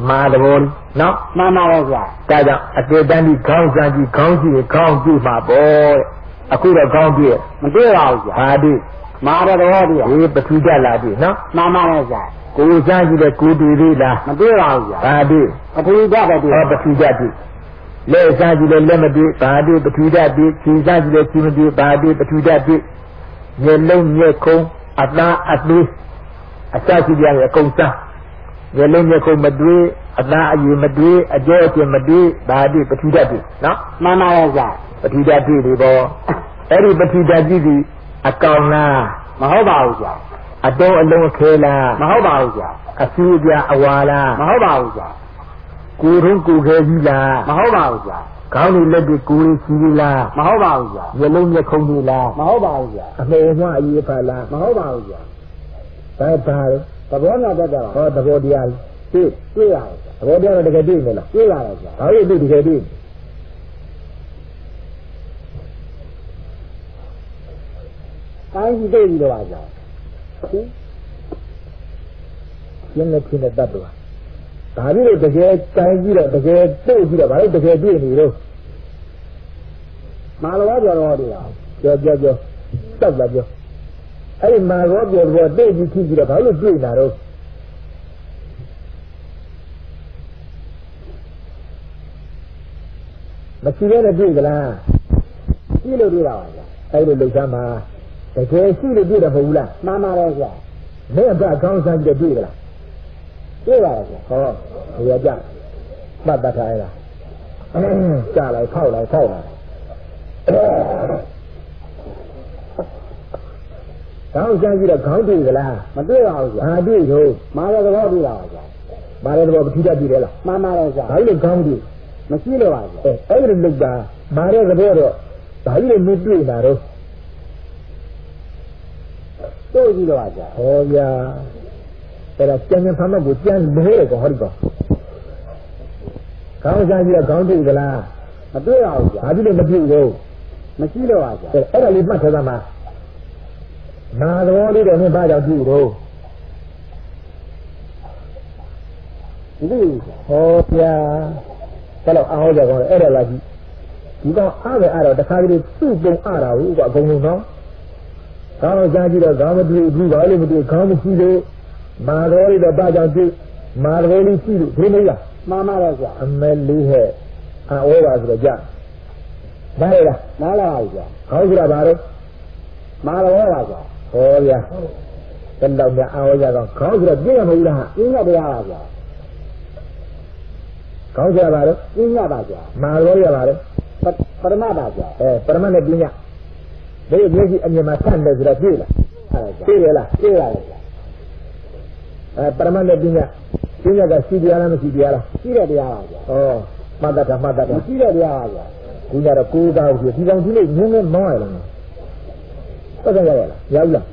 မာတဘောနော်မှန်ပါရဲ့ဗျာဒါကြောင့်အတေတန်းဒီခေါင်းစမ်းကြီးခေါင်းကြည့်ခေါင်းကြည့်မှာပေါ့အခုတော့ခေါင်းကြည့်မတွေ့ပါဘူးဗျာဟာဒီမာတဲ့သဘောတည်းဟေးပထူကြလာပြီနော်မှန်ပါရဲ့ဗျာကိုစမ်းကြည့်တဲ့ကိုတူသေးလားမတွေ့ပါဘူးဗျာဟာဒီပထူကြတယ်တွေ့ဟောပထူကြပြီလက်စမ်းကြည့်တဲ့လက်မတွေ့ဘာဒီပထူကြပြီခြေစမ်းကြည့်တဲ့ခြေမတွေ့ဘာဒီပထူကြပြီမျက်လုံးမျက်ခုံးအသားအသွေးအစရှိကြရဲ့အကုန်စမ်းမျက်လုံးမျက်ခုံးမတွေ့အသားအရည်မတွေ့အကျော်အကျင်မတွေ့ဘာဒီပထူကြပြီနော်မှန်ပါရဲ့ဗျာပထူကြပြီဒီပေါ်အဲ့ဒီပထူကြပြီဒီအကောင်လားမဟုတ်ပါဘူးဗျာအတော့အလုံးခဲလားမဟုတ်ပါဘူးဗျာအစူးပြအဝါလားမဟုတ်ပါဘူးဗျာကိုရုံးကိုခဲကြီးလားမဟုတ်ပါဘူးဗျာခေါင်းလေးလက်တွေကိုယ်ကြီးလားမဟုတ်ပါဘူးဗျာမျက်လုံးမျက်ခုံးကြီးလားမဟုတ်ပါဘူးဗျာအမေမအရေးဖာလားမဟုတ်ပါဘူးဗျာဒါပါသဘောနဲ့တက်တာဟောသဘောတရားတွေ့တွေ့ရတယ်သဘောတရားတကယ်တွေ့မလားတွေ့ရတယ်ဗျာဘာလို့တွေ့တကယ်တွေ့တိုင်းကြီးတွေ့ပြီးတော့ပါဗျာရှင်းနေဖြစ်နေတတ်တော့ဒါပြီးတော့တကယ်တိုင်းကြည့်တော့တကယ်တွေ့ကြည့်တော့ဘာလို့တကယ်တွေ့နေလို့မာလောပြောတော့တယ်ပြောပြောပြောတောက်လာပြောအဲ့ဒီမာလောပြောတော့တွေ့ကြည့်ကြည့်တော့ဘာလို့တွေ့နေတာတော့မရှိဘဲနဲ့တွေ့ကြလားကြည့်လို့တွေ့တာပါဗျာအဲ့လိုလှုပ်ရှားမှာတကယ်ရှိလို့တွေ့တာမဟုတ်ဘူးလားမှန်ပါတယ်ဗျာမင်းအကအကောင်းစားကြည့်တွေ့ကြလားတွေ့ပါရဲ့ဗျာဟောဘယ်ရကြမှတ်တတ်ထားရလားကြားလိုက်ဖောက်လိုက်ဖောက်လိုက်ကောင်းစားကြည့်တော့ခေါင်းတွေ့ကြလားမတွေ့ပါဘူးဗျာဟာတွေ့တော့မာရသဘောတွေ့တာပါဗျာမာရသဘောပဋိဒတ်တွေ့တယ်လားမှန်ပါတယ်ဗျာဘာလို့ခေါင်းတွေ့မရှိလို့ပါဗျာအဲအဲ့ဒီလုတ်တာမာရသဘောတော့ဘာလို့မတွေ့တာတော့တွေ့ကြည့်တော့ပါဗျာဟောဗျာအဲ့ဒါကျန်ကျန်ဖမ်းမကိုကျန်လဲတယ်ကောဟောဒီကောခေါင်းစားကြည့်တော့ခေါင်းတွေ့ကြလားမတွေ့ပါဘူးဗျာဘာဖြစ်လို့မတွေ့ဘူးမရှိတော့ပါဗျာအဲ့ဒါလေးမှတ်ထားသမှာနာသဘောလေးတော့မင်းဘာကြောင့်တွေ့တော့ဒီဟောဗျာဘယ်တော့အားဟောကြကောအဲ့ဒါလားကြည့်ဒီကောင်အားပဲအားတော့တခါတည်းသူ့ပုံအားတာဟုတ်ကအကုန်လုံးနော်ခေါင်းစားကြည့်တော့ခေါင်းမတွေ့ဘူးဘာလို့မတွေ့ခေါင်းမရှိလို့မာတော်လေးတော့ဘာကြောင့်တွေ့မာတော်လေးရှိလို့ဒီမလားမှန်ပါတယ်ဗျာအမဲလေးဟဲ့အာဝဲပါဆိုတော့ကြာနားရလားနားလာပါဗျာခေါင်းဆိုတာဘာလို့မာတော်ပါဗျာဟောဗျာဘယ်တော့မှအာဝဲကြတော့ခေါင်းဆိုတော့ပြည့်ရမလို့လားပြည့်ရတရားပါဗျာခေါင်းဆိုတာဘာလို့ပြည့်ရပါဗျာမာတော်ရပါလို့ပရမတ်ပါဗျာအဲပရမတ်နဲ့ပြည့်ရဘယ်လိုကြီးအမြင်မှာဆန့်တယ်ဆိုတော့ပြည့်လားပြည့်ရလားပြည့်ရတယ်ဗျာအဲပရမတ်နဲ့ပြည့်ရပြည့်ရကရှိတရားလားမရှိတရားလားရှိတဲ့တရားပါဗျာဩမှတ်တတ်တာမှတ်တတ်တာရှိတဲ့တရားပါဗျာခုနကတော့ကိုးသားကိုဒီကောင်ဒီလေးငင်းငင်းမောင်းရလားပတ်သက်ရရလားရောက်လား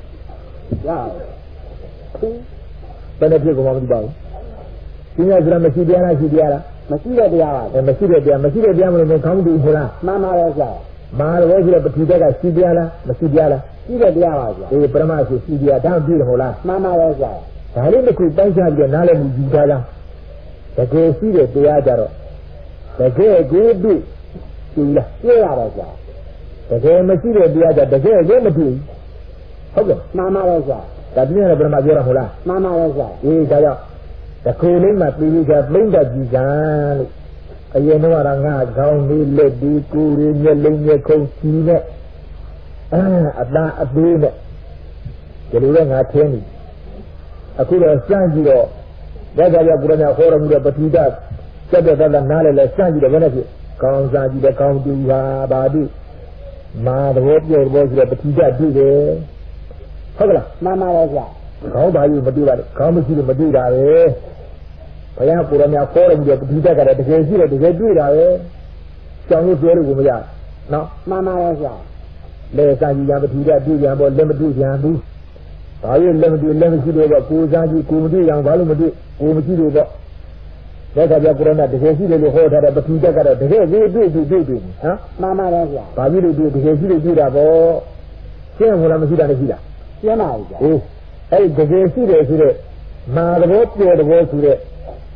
ရတယ်ဘယ်နဲ့ပြည့်ကုန်မှမသိပါဘူးပြည့်ရဆိုတာမရှိတရားလားရှိတရားလားမရှိတဲ့တရားပါအဲမရှိတဲ့တရားမရှိတဲ့တရားမလို့မခေါင်းတူဘူးလားမှန်ပါတယ်ဗျာမာရောဆိုတော့ပထူတက်ကရှိတရားလားမရှိတရားလားရှိတဲ့တရားပါဗျာအေးပရမတ်ဆိုရှိတရားဒါပြည့်တယ်ဟုတ်လားမှန်ပါတယ်ဗျာဒါလေးတစ်ခုတိုင်းချပြီးနားလည်မှုယူထားလားတကယ်ရှိတဲ့တရားကြတော့တကယ်ကိုတွေ့ရှိလားသိရတယ်ဗျာတကယ်မရှိတဲ့တရားကြတကယ်ကိုမတွေ့ဟုတ်ကဲ့မှန်ပါတယ်ဗျာဒါပြည့်ရတယ်ပရမတ်ပြောတာဟုတ်လားမှန်ပါတယ်ဗျာအေးဒါကြောင့်တခုလေးမှပြီးပြီးကသိမ့်တတ်ကြည့်ကြလို့အရင်တော့ကငါခေါင်းလေးလက်ဒီကိုယ်ရမျက်လုံးမျက်ခုံးကြီးနဲ့အဲအသားအသေးနဲ့ဒီလိုလဲငါထင်းပြီအခုတော့စမ်းကြည့်တော့ဒါကြကြကိုရမခေါ်ရမှုတော့ပတိဒတ်စက်တဲ့သက်နားလဲလဲစမ်းကြည့်တော့ဘယ်နဲ့ဖြစ်ကောင်းစားကြည့်တဲ့ကောင်းတူဟာဘာတိမာသဘောပြောဘောဆိုတော့ပတိဒတ်တွေ့တယ်ဟုတ်ကလားမှန်ပါတယ်ဗျာခေါင်းပါယူမတွေ့ပါနဲ့ခေါင်းမရှိလို့မတွေ့တာပဲဘုရားကိုရမခေါ်ရမှုတော့ပတိဒတ်ကတကယ်ရှိတယ်တကယ်တွေ့တာပဲကြောင်လို့ပြောလို့ကိုမရနော်မှန်ပါတယ်ဗျာလဲစားကြည့်ရပတိဒတ်တွေ့ကြဘောလက်မတွေ့ကြဘူးဘာလို့လက်မတွေ့လက်မရှိလို့တော့ကိုစားကြည့်ကိုမတွေ့အောင်ဘာလို့မတွေ့ကိုမရှိလို့တော့ဒါကြပြကိုရမတကယ်ရှိတယ်လို့ဟောထားတဲ့ပတိဒတ်ကတော့တကယ်တွေ့တွေ့တွေ့တွေ့တွေ့ဟမ်မှန်ပါတယ်ဗျာဘာဖြစ်လို့တွေ့တကယ်ရှိလို့တွေ့တာပေါ့ရှင်းဘူးလားမရှိတာလည်းရှိတာရှင်းပါပြီဗျာအေးအဲ့ဒီတကယ်ရှိတယ်ဆိုတဲ့မာသဘောပြောသဘောဆိုတဲ့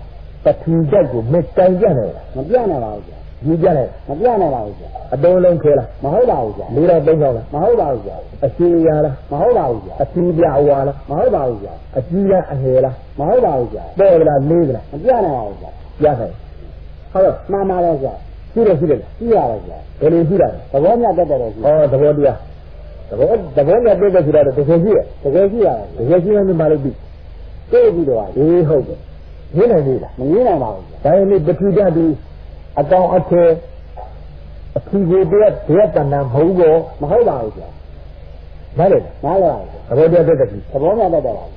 ပထူဓာတ်ကိုမတိုင်ကြနဲ့မပြနဲ့ပါဘူးကြီးကြနဲ့မပြနဲ့ပါဘူးအတုံးလုံးခဲလားမဟုတ်ပါဘူးလေးတော့သုံးတော့လားမဟုတ်ပါဘူးအစီရလားမဟုတ်ပါဘူးအစီပြအဝါလားမဟုတ်ပါဘူးအကြီးလားအငယ်လားမဟုတ်ပါဘူးပေါ်ကလားလေးကလားမပြနဲ့ပါဘူးပြတယ်ဟုတ်တော့မှန်ပါတော့ရှိတယ်ရှိတယ်ရှိရတယ်ဘယ်လိုရှိတာလဲသဘောမြတ်တတ်တယ်ဟောသဘောတရားသဘောသဘောမြတ်တတ်တယ်ဆိုတာတကယ်ရှိရတကယ်ရှိရတယ်တကယ်ရှိရင်မှလည်းပြီးသိပြီးတော့အေးဟုတ်တယ်ငင်းနိုင်ပြီလားမငင်းနိုင်ပါဘူးဒါရင်ဒီပထူဓာတ်ဒီအကောင်အထည်အထီးကိုတည်းတည်းတဏ္ဍာမဟုတ်ဘောမဟုတ်ပါဘူးကြာနားလေနားလေပါသဘောတရားတတ်တယ်သဘောမြတ်တတ်တယ်ပါ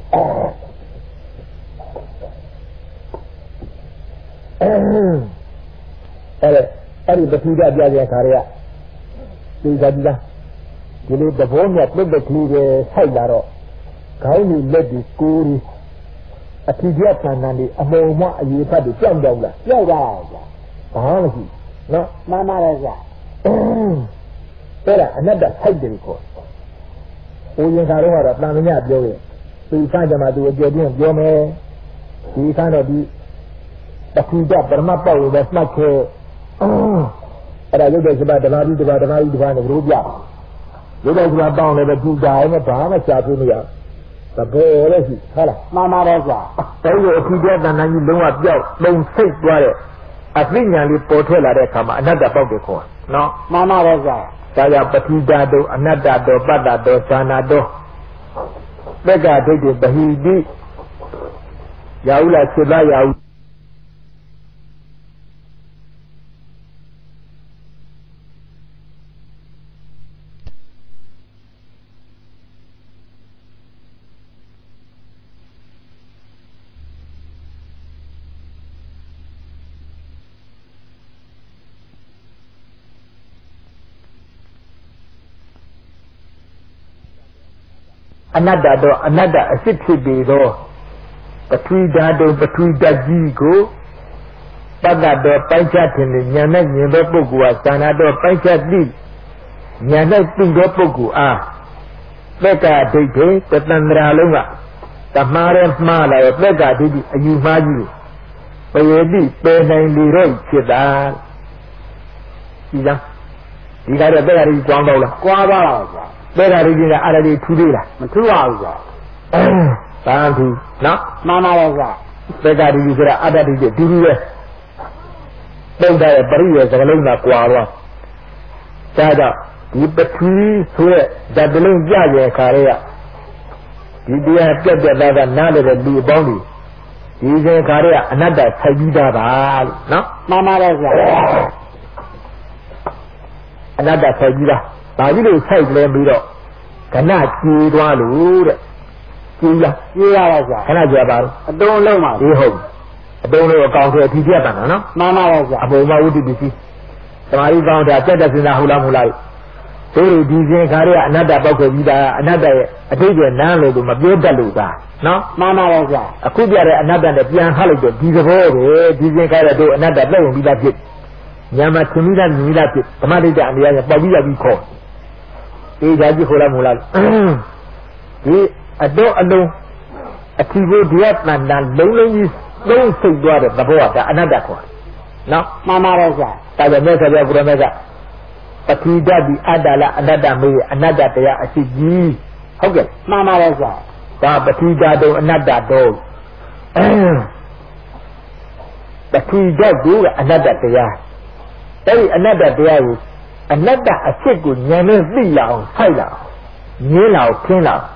အဲ့ဒါအဲ့ဒီပထူဓာတ်ပြတဲ့အခါတွေကသိကြပြီလားဒီလိုသဘောမြတ်ပြတ်တဲ့ကလေးတွေဆိုက်လာတော့ခေါင်းကြီးလက်ကြီးကိုယ်ကြီးအထီးပြတဏ္ဍာတွေအမုံမအရေးဖတ်တွေကြောက်ကြောက်လားကြောက်ကြပါဗျာဘာမှမရှိနော်မှန်ပါတယ်ဗျာအဲ့ဒါအနတ္တဆိုက်တယ်ခေါ်။ဦးရင်ခါတော့ကတော့တန်မြတ်ပြောရင်သူစကြမှာသူအကျေတင်းပြောမယ်ဒီခါတော့ဒီတခုကြပရမတ်ပေါ့လို့ပဲမှတ်ခဲ့အဲ့ဒါရုပ်တဲ့စပါဓမ္မပြီးတပါဓမ္မပြီးတပါနဲ့ဘလို့ပြရုပ်တဲ့စပါတောင်းလည်းပဲသူကြရင်ဘာမှရှားဖို့မရသဘောလည်းရှိဟုတ်လားမှန်ပါတယ်ဗျာအဲ့ဒီအခုကျတဲ့တဏ္ဍာကြီးလုံးဝပြောက်လုံစိတ်သွားတဲ့အသိဉာဏ်လေးပေါ်ထွက်လာတဲ့အခါမှာအနတ္တပေါက်တယ်ခေါ်နော်မှန်ပါတယ်ဗျာဒါကြောင့်ပဋိဒါတုအနတ္တတောပတ္တတောသာနာတောပက္ခဒိဋ္ဌိပဟိတိရာဟုလားစေတရာဟုအနတ္တတော့အနတ္တအစစ်ဖြစ်ပေသောပထဝီဓာတုပထဝီဓာတ်ကြီးကိုပတ္တတော့ပိုင်းခြားခြင်းနဲ့ဉာဏ်နဲ့မြင်သောပုဂ္ဂိုလ်ဟာသာနာတော့ပိုင်းခြားသိဉာဏ်နဲ့သိသောပုဂ္ဂိုလ်အားသက္ကဒိဋ္ဌိတတန္တရာလုံးကတမှားရဲမှားလာရဲ့သက္ကဒိဋ္ဌိအယူမှားကြီးပယေတိပယ်နိုင်လေတော့ဖြစ်တာဒီလားဒီကတော့သက္ကဒိဋ္ဌိကွာတော့လားကွာပါလားကွာသက္ကဒိဋ္ဌိကအာရတိထူးသေးလားမထူးပါဘူးကွာဘာထူးနော်မှန်ပါရဲ့ကွာသက္ကဒိဋ္ဌိဆိုတာအတ္တဒိဋ္ဌိတူတူပဲတုံးတဲ့ပရိယေစကလုံးကကွာတော့ဒါကြောင့်ဒီပထူးဆိုတဲ့ဓာတ်တလုံးကြရဲ့ခါရဲကဒီတရားပြတ်ပြတ်သားသားနားလည်တဲ့လူအပေါင်းတွေဒီစဉ်ခါရဲကအနတ္တထိုက်ပြီးသားပါလို့နော်မှန်ပါရဲ့ကွာအနတ္တထိုက်ပြီးသားဘာကြီးလို့ဆိုင်လဲပြီးတော့ခဏကြေးသွားလို့တဲ့ကြေးရကြေးရပါကွာခဏကြေးပါလို့အတုံးလုံးပါဒီဟုတ်အတုံးလုံးအကောင်ထဲအထီးပြတ်တာနော်မှန်ပါပါကွာအပေါ်မှာဝိတ္တိပစ္စည်းသမာဓိကောင်းတာတက်တက်စင်တာဟုတ်လားမဟုတ်လားတို့ဒီစဉ်ခါရဲကအနတ္တပေါက်ခဲ့ပြီးသားအနတ္တရဲ့အတိတ်ရဲ့နားလို့မပြောတတ်လို့သာနော်မှန်ပါပါကွာအခုပြတဲ့အနတ္တနဲ့ပြန်ဟလိုက်တော့ဒီသဘောပဲဒီစဉ်ခါရဲတို့အနတ္တပြုတ်ဝင်ပြီးသားဖြစ်ညာမှာသင်္မိတာမြည်လာဖြစ်ဓမ္မဒိဋ္ဌအမြဲတမ်းပေါက်ပြီးရပြီးခေါ်အေးဒါကြည့်ခေါ်လာမလားဒီအတော့အလုံးအထီကိုဒီကတန်တန်လုံးလုံးကြီးသုံးစိတ်သွားတဲ့သဘောကဒါအနတ္တခေါ်နော်မှန်ပါရဲ့ဆရာဒါကြောင့်မြတ်စွာဘုရားကုရမေကပတိဒတ်ဒီအတ္တလားအနတ္တမေးအနတ္တတရားအရှိကြီးဟုတ်ကဲ့မှန်ပါရဲ့ဆရာဒါပတိဒတ်တော့အနတ္တတော့ပတိဒတ်ကအနတ္တတရားအဲ့ဒီအနတ္တတရားကိုအနတ္တအဖြစ်ကိုဉာဏ်နဲ့သိလာအောင်ဖိုက်လာအောင်ငင်းလာအောင်ခင်းလာအောင်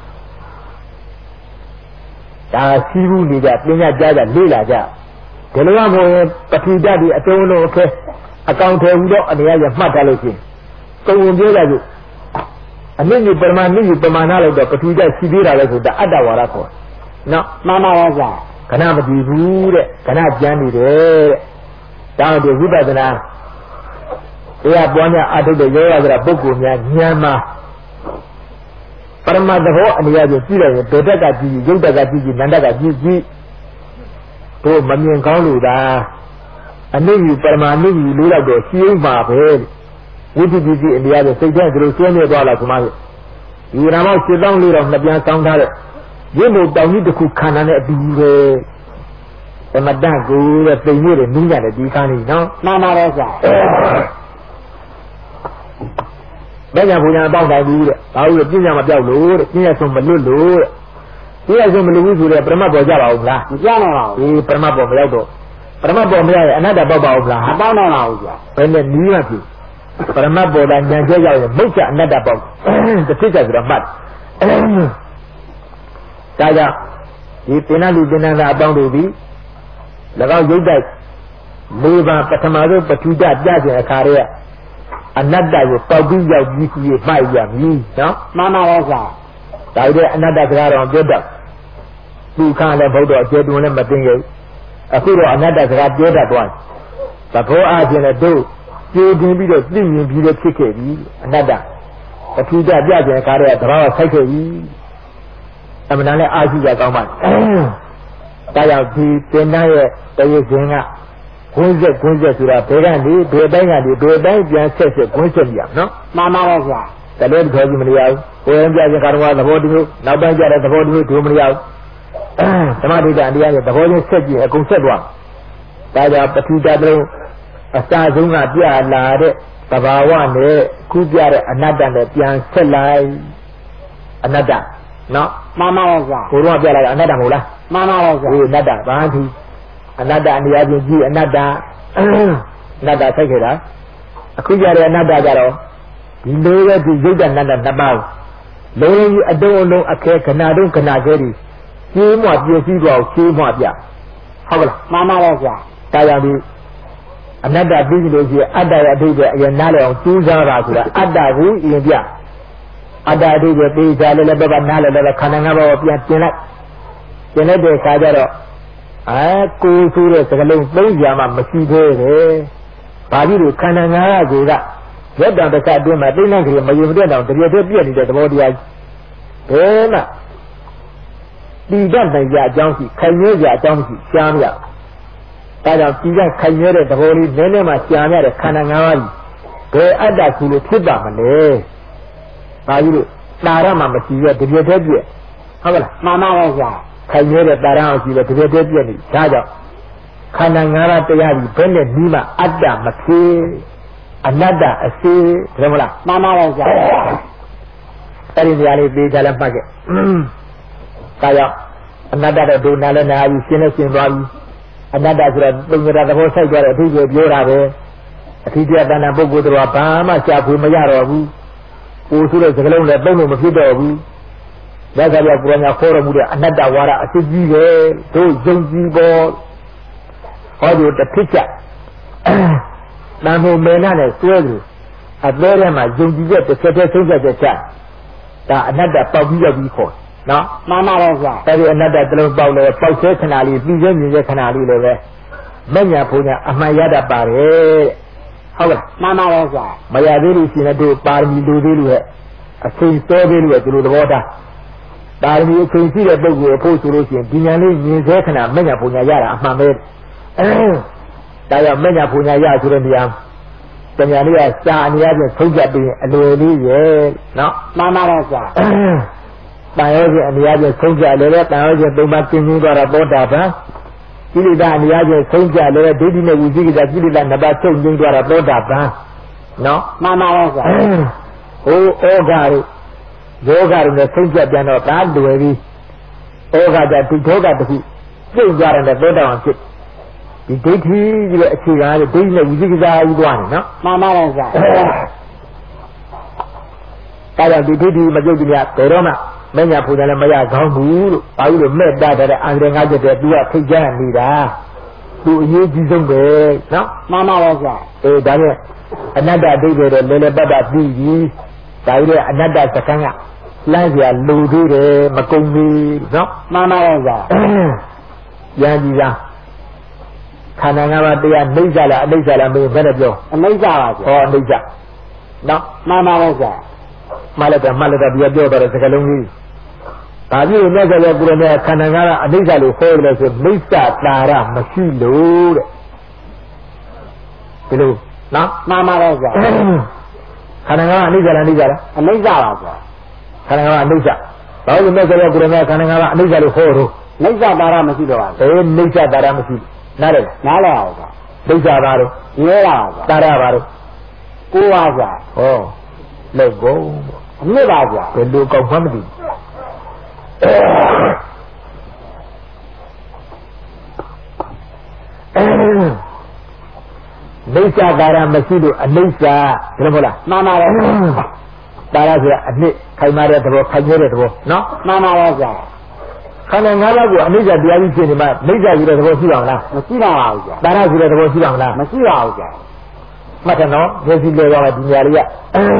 ဒါစီးဘူးနေကြပညာကြားကြလေ့လာကြဒီလိုမှမဟုတ်ရင်ပဋိဒတ်ဒီအတုံးလုံးအခဲအကောင်ထဲဟူတော့အနေရရမှတ်ထားလို့ရှိရင်ကုံဝင်ပြောကြလို့အနည်းငယ်ပရမဏိပမာဏလို့တော့ပဋိဒတ်ရှိသေးတာလဲဆိုတာအတ္တဝါဒခေါ်နော်မှန်ပါပါဗျာခဏမတည်ဘူးတဲ့ခဏကြမ်းနေတယ်တဲ့ဒါတော့ဝိပဿနာတရားပွားများအထုတ်တဲ့ယောဂဆိုတာပုဂ္ဂိုလ်များဉာဏ်မှာပရမတ်သဘောအနေအချင်းကြည့်လိုက်ရင်ဒေတက်ကကြည့်ရုပ်တက်ကကြည့်ကြည့်နန္ဒကကြည့်ကြည့်တို့မမြင်ကောင်းလို့သာအနည်းကြီးပရမဏိကြီးလို့တော့ရှင်းပါပဲဝိတ္တိပစ္စည်းအနေအချင်းစိတ်ထဲကလေးဆွဲနေသွားလာခမကြီးဒီရမောက်ရှင်းတောင်းလေးတော့နှစ်ပြန်ကောင်းထားတဲ့ရင်းမို့တောင်ကြီးတစ်ခုခန္ဓာနဲ့အတူပဲအမတန်ကိုတဲ့သိနေတယ်နူးရတယ်ဒီခါနေနော်မှန်ပါလေဆရာဘယ်ညာဘုရားပေါက်တိုင်းဘူးတဲ့ဘာလို့လဲပြညာမပြောက်လို့တဲ့ပြညာဆုံးမလွတ်လို့တဲ့ပြညာဆုံးမလွတ်ဘူးဆိုတဲ့ပရမတ်ပေါ်ကြပါဦးလားမကြနိုင်ပါဘူးအေးပရမတ်ပေါ်မရောက်တော့ပရမတ်ပေါ်မရရင်အနတ္တပေါက်ပါဦးလားမပေါက်နိုင်ပါဘူးဆရာဘယ်နဲ့နီးမှပြီပရမတ်ပေါ်တိုင်းဉာဏ်ကျရောက်ရင်မိစ္ဆာအနတ္တပေါက်တစ်ဖြစ်ကြဆိုတော့မှတ်ဒါကြောင့်ဒီသင်္နလူသင်္နသာအပေါင်းတို့သည်၎င်းရုပ်တိုက်လေးပါးပထမဆုံးပထူကြပြခြင်းအခါတည်းကအနတ္တကိုပေါက်ပြီးရောက်ပြီးကြီးမှတ်ရမည်နော်မှန်ပါပါဆရာဒါကြတဲ့အနတ္တစကားတော်ပြောတတ်သူခါလည်းဘုဒ္ဓအကျေတွင်လည်းမသိရဘူးအခုတော့အနတ္တစကားပြောတတ်သွားသဘောအားဖြင့်လည်းတို့ကျေတင်ပြီးတော့သိရင်ပြီးတော့ဖြစ်ခဲ့ပြီအနတ္တပထူကြပြခြင်းအခါတည်းကသဘောဆိုင်ခဲ့ပြီအမှန်တမ်းလည်းအာရှိကြကောင်းပါဒါကြောင့်ဒီသင်္นานရဲ့တရည်ခြင်းကခွင်းဆက်ခွင်းဆက်ဆိုတာဘယ်ကနေဘယ်တိုင်းကနေဘယ်တိုင်းပြန်ဆက်ဆက်ခွင်းဆက်ရအောင်နော်မှန်ပါပါဗျာတလည်းခေါ်ကြည့်မရဘူးကိုယ်ရင်ပြခြင်းကာရဝသဘောတူမျိုးနောက်ပိုင်းကျတဲ့သဘောတူမျိုးဒုမရဘူးဓမ္မဒိဋ္ဌအတရားရဲ့သဘောချင်းဆက်ကြည့်အကုန်ဆက်သွားဒါကြောင့်ပထူတလုံးအစာဆုံးကပြလာတဲ့သဘာဝနဲ့ခုပြတဲ့အနတ္တနဲ့ပြန်ဆက်လိုက်အနတ္တနော်မှန်ပါပါဗျာကိုယ်တော့ပြလာတဲ့အနတ္တမဟုတ်လားမှန်ပါပါဗျာဒီအနတ္တဘာသူအနတ္တအနေအချင်းကြည့်အနတ္တအနတ္တဆက်ခဲ့တာအခုကြတဲ့အနတ္တကြတော့ဒီလိုပဲဒီရုပ်တဏ္ဍနှစ်ပါးလုံးလုံးအတုံးအလုံးအခဲခဏတုံးခဏခဲဒီရှင်းမှပြည့်စည်သွားရှင်းမှပြဟုတ်ကလားမှန်ပါပါဗျာဒါကြောင့်ဒီအနတ္တသိလို့ရှိရင်အတ္တရဲ့အဓိပ္ပာယ်အရင်နားလည်အောင်ကျူးစားတာဆိုတာအတ္တကိုအရင်ပြအတ္တအဓိပ္ပာယ်သိကြလည်းလည်းဘယ်ကနားလည်လည်းခန္ဓာငါးပါးကိုပြန်ပြင်လိုက်ပြင်လိုက်တဲ့အခါကျတော့အဲကိုယ်ဆိုတဲ့စကလုံးသုံးရာမှမရှိသေးတယ်။ဘာဖြစ်လို့ခန္ဓာငါးပါးကိုကရက်တံတစ်ခါအတွင်းမှာတိတ်နိုင်ကြမယုံတဲ့တောင်တပြည့်တည်းပြည့်နေတဲ့သဘောတရားဘယ်မှဒီတတ်နိုင်ကြအကြောင်းရှိခိုင်ရဲကြအကြောင်းရှိရှားမရ။ဒါကြောင့်ဒီကခိုင်ရဲတဲ့သဘောလေးနည်းနည်းမှရှားရတဲ့ခန္ဓာငါးပါးကြီးဘယ်အတ္တကူလို့ဖြစ်ပါမလဲ။ဘာဖြစ်လို့တာရမှမရှိရတပြည့်တည်းပြည့်ဟုတ်ကလားမှန်ပါပါဗျာခိုင်နေတဲ့တာရအောင်ရှိတယ်တကယ်တည်းပြည့်နေဒါကြောင့်ခန္ဓာငါးပါးတရားကြီးဘယ်နဲ့ပြီးမှအတ္တမဖြစ်အနတ္တအစေတယ်မလားမှန်ပါပါဗျာအဲ့ဒီနေရာလေးသိကြလဲမှတ်ခဲ့ဒါကြောင့်အနတ္တတော့ဒုနာလည်းနာပြီးရှင်းလဲရှင်းသွားပြီအနတ္တဆိုတော့ပုံစံသဘောဆိုင်ကြတဲ့အထူးကိုပြောတာပဲအထူးတရားတဏ္ဍပုဂ္ဂိုလ်တော်ဘာမှရှားဖွေမရတော့ဘူးကိုယ်ဆိုတဲ့စကလုံးလည်းသုံးလို့မဖြစ်တော့ဘူးဒါကြပြောကိုယ်ညာခေါ်ရမှုတဲ့အနတ္တဝါဒအစစ်ကြီးပဲတို့ယုံကြည်ပေါ်ဟောဒီတစ်ဖြစ်ချက်တန်ဖို့မေနာနဲ့စွဲသူအသေးထဲမှာယုံကြည်ချက်တစ်ချက်တည်းဆုံးဖြတ်ချက်ချဒါအနတ္တပေါက်ပြီးရောက်ပြီးခေါ်နော်မှန်ပါပါဗျာအဲဒီအနတ္တတလုံးပေါက်လဲပေါက်ဆဲခဏလေးပြီးရဲမြင်ရဲခဏလေးလည်းပဲမညာဘုံညာအမှန်ရတတ်ပါတယ်ဟုတ်လားမှန်ပါပါဗျာမရသေးလို့ရှိရင်တို့ပါရမီလိုသေးလို့ရဲ့အချိန်စောသေးလို့ရဲ့ဒီလိုသဘောထားဒါရမီအချိန်ရှိတဲ့ပုဂ္ဂိုလ်အဖို့ဆိုလို့ရှိရင်ဒီညာလေးမြင်စေခဏမညာဘုံညာရတာအမှန်ပဲအဲဒါကြောင့်မညာဘုံညာရဆိုတဲ့နေရာတညာလေးကစာအနေအချင်းဆုံးဖြတ်ပြီးအလွယ်လေးရဲ့နော်မှန်ပါပါဗျာတန်ရောချင်းအနေအချင်းဆုံးဖြတ်လည်းတန်ရောချင်းသုံးပါးကျင်းကျင်းသွားတာသောတာပန်ကိလေသာအနေအချင်းဆုံးဖြတ်လည်းဒိဋ္ဌိနဲ့ဝိသိကိစ္စကိလေသာနှစ်ပါးချုပ်ကျင်းသွားတာသောတာပန်နော်မှန်ပါပါဗျာဟိုဩဃတို့ယောဂတွေနဲ့ဆုံးဖြတ်ပြန်တော့ဒါလွယ်ပြီးဩဃကြဒီဒေါကတခုပြိတ်ကြတယ်နဲ့သောတာပန်ဖြစ်ဒီဒိဋ္ဌိကြီးရဲ့အခြေခံကဒိဋ္ဌိနဲ့ဝိသိကိစ္စကြီးသွားနေနော်မှန်ပါပါဗျာဒါကြောင့်ဒီဒိဋ္ဌိမပြုတ်ကြရဘယ်တော့မှမညာဖူတယ်လည်းမရကောင်းဘူးလို့ဘာလို့လဲမဲ့တာတဲ့အန္တရာယ်ငါကျတဲ့သူကထိတ်ကြနေတာသူအရေးကြီးဆုံးပဲနော်မှန်ပါပါဗျာအေးဒါနဲ့အနတ္တဒိဋ္ဌိတွေလည်းလည်းပတ်တာပြီးပြီဒါကြီးတဲ့အနတ္တစကံကလမ်းပြလူသေးတယ်မကုန်ဘူးနော်မှန်ပါပါဗျာရန်ကြီးသားခန္ဓာငါးပါးတရားနှိမ့်ကြလားအနှိမ့်ကြလားမင်းဘယ်နဲ့ပြောအနှိမ့်ကြပါဗျာဟောအနှိမ့်ကြနော်မှန်ပါပါဗျာမလည်းကမလည်းကပြောပြောတော့စကလုံးကြီးဒါပြည့်နဲ့ကြတဲ့ကုရနဲ့ခန္ဓာငါးပါးအနှိမ့်ကြလို့ဟောတယ်ဆိုနှိမ့်ကြတာရမရှိလို့တဲ့ဒီလိုနော်မှန်ပါပါဗျာခန္ဓာငါးပါးအနှိမ့်ကြလားအနှိမ့်ကြလားအနှိမ့်ကြပါဗျာခန္ဓာငါးပါးအနှိမ့်ကြဘာလို့လဲဆိုတော့ကုရနဲ့ခန္ဓာငါးပါးအနှိမ့်ကြလို့ဟောတော့နိစ္စတာရမရှိတော့ပါဘူးအေးနိစ္စတာရမရှိနားလေနားလဲအောင်ကနိစ္စပါတော့ရဲတာတာရပါတော့ကိုပါဗျာဟောလောက်ကုန်အမြင့်ပါဗျာဘယ်လိုကောက်မှမသိနိစ္စတာရမရှိလို့အနိစ္စဘယ်လိုမလားမှန်ပါတယ်တာရဆိုတာအနှစ်ခိုင်မာတဲ့သဘောခိုင်မြဲတဲ့သဘောနော်မှန်ပါတယ်ဗျာခန္ဓာ၅ပါးကိုအနိစ္စတရားကြီးရှင်းနေမှနိစ္စဆိုတဲ့သဘောရှိပါမလားမရှိပါဘူးဗျာတာရဆိုတဲ့သဘောရှိပါမလားမရှိပါဘူးဗျာမှတ်တယ်နော်မျက်စိလဲသွားမှဒီညာလေးက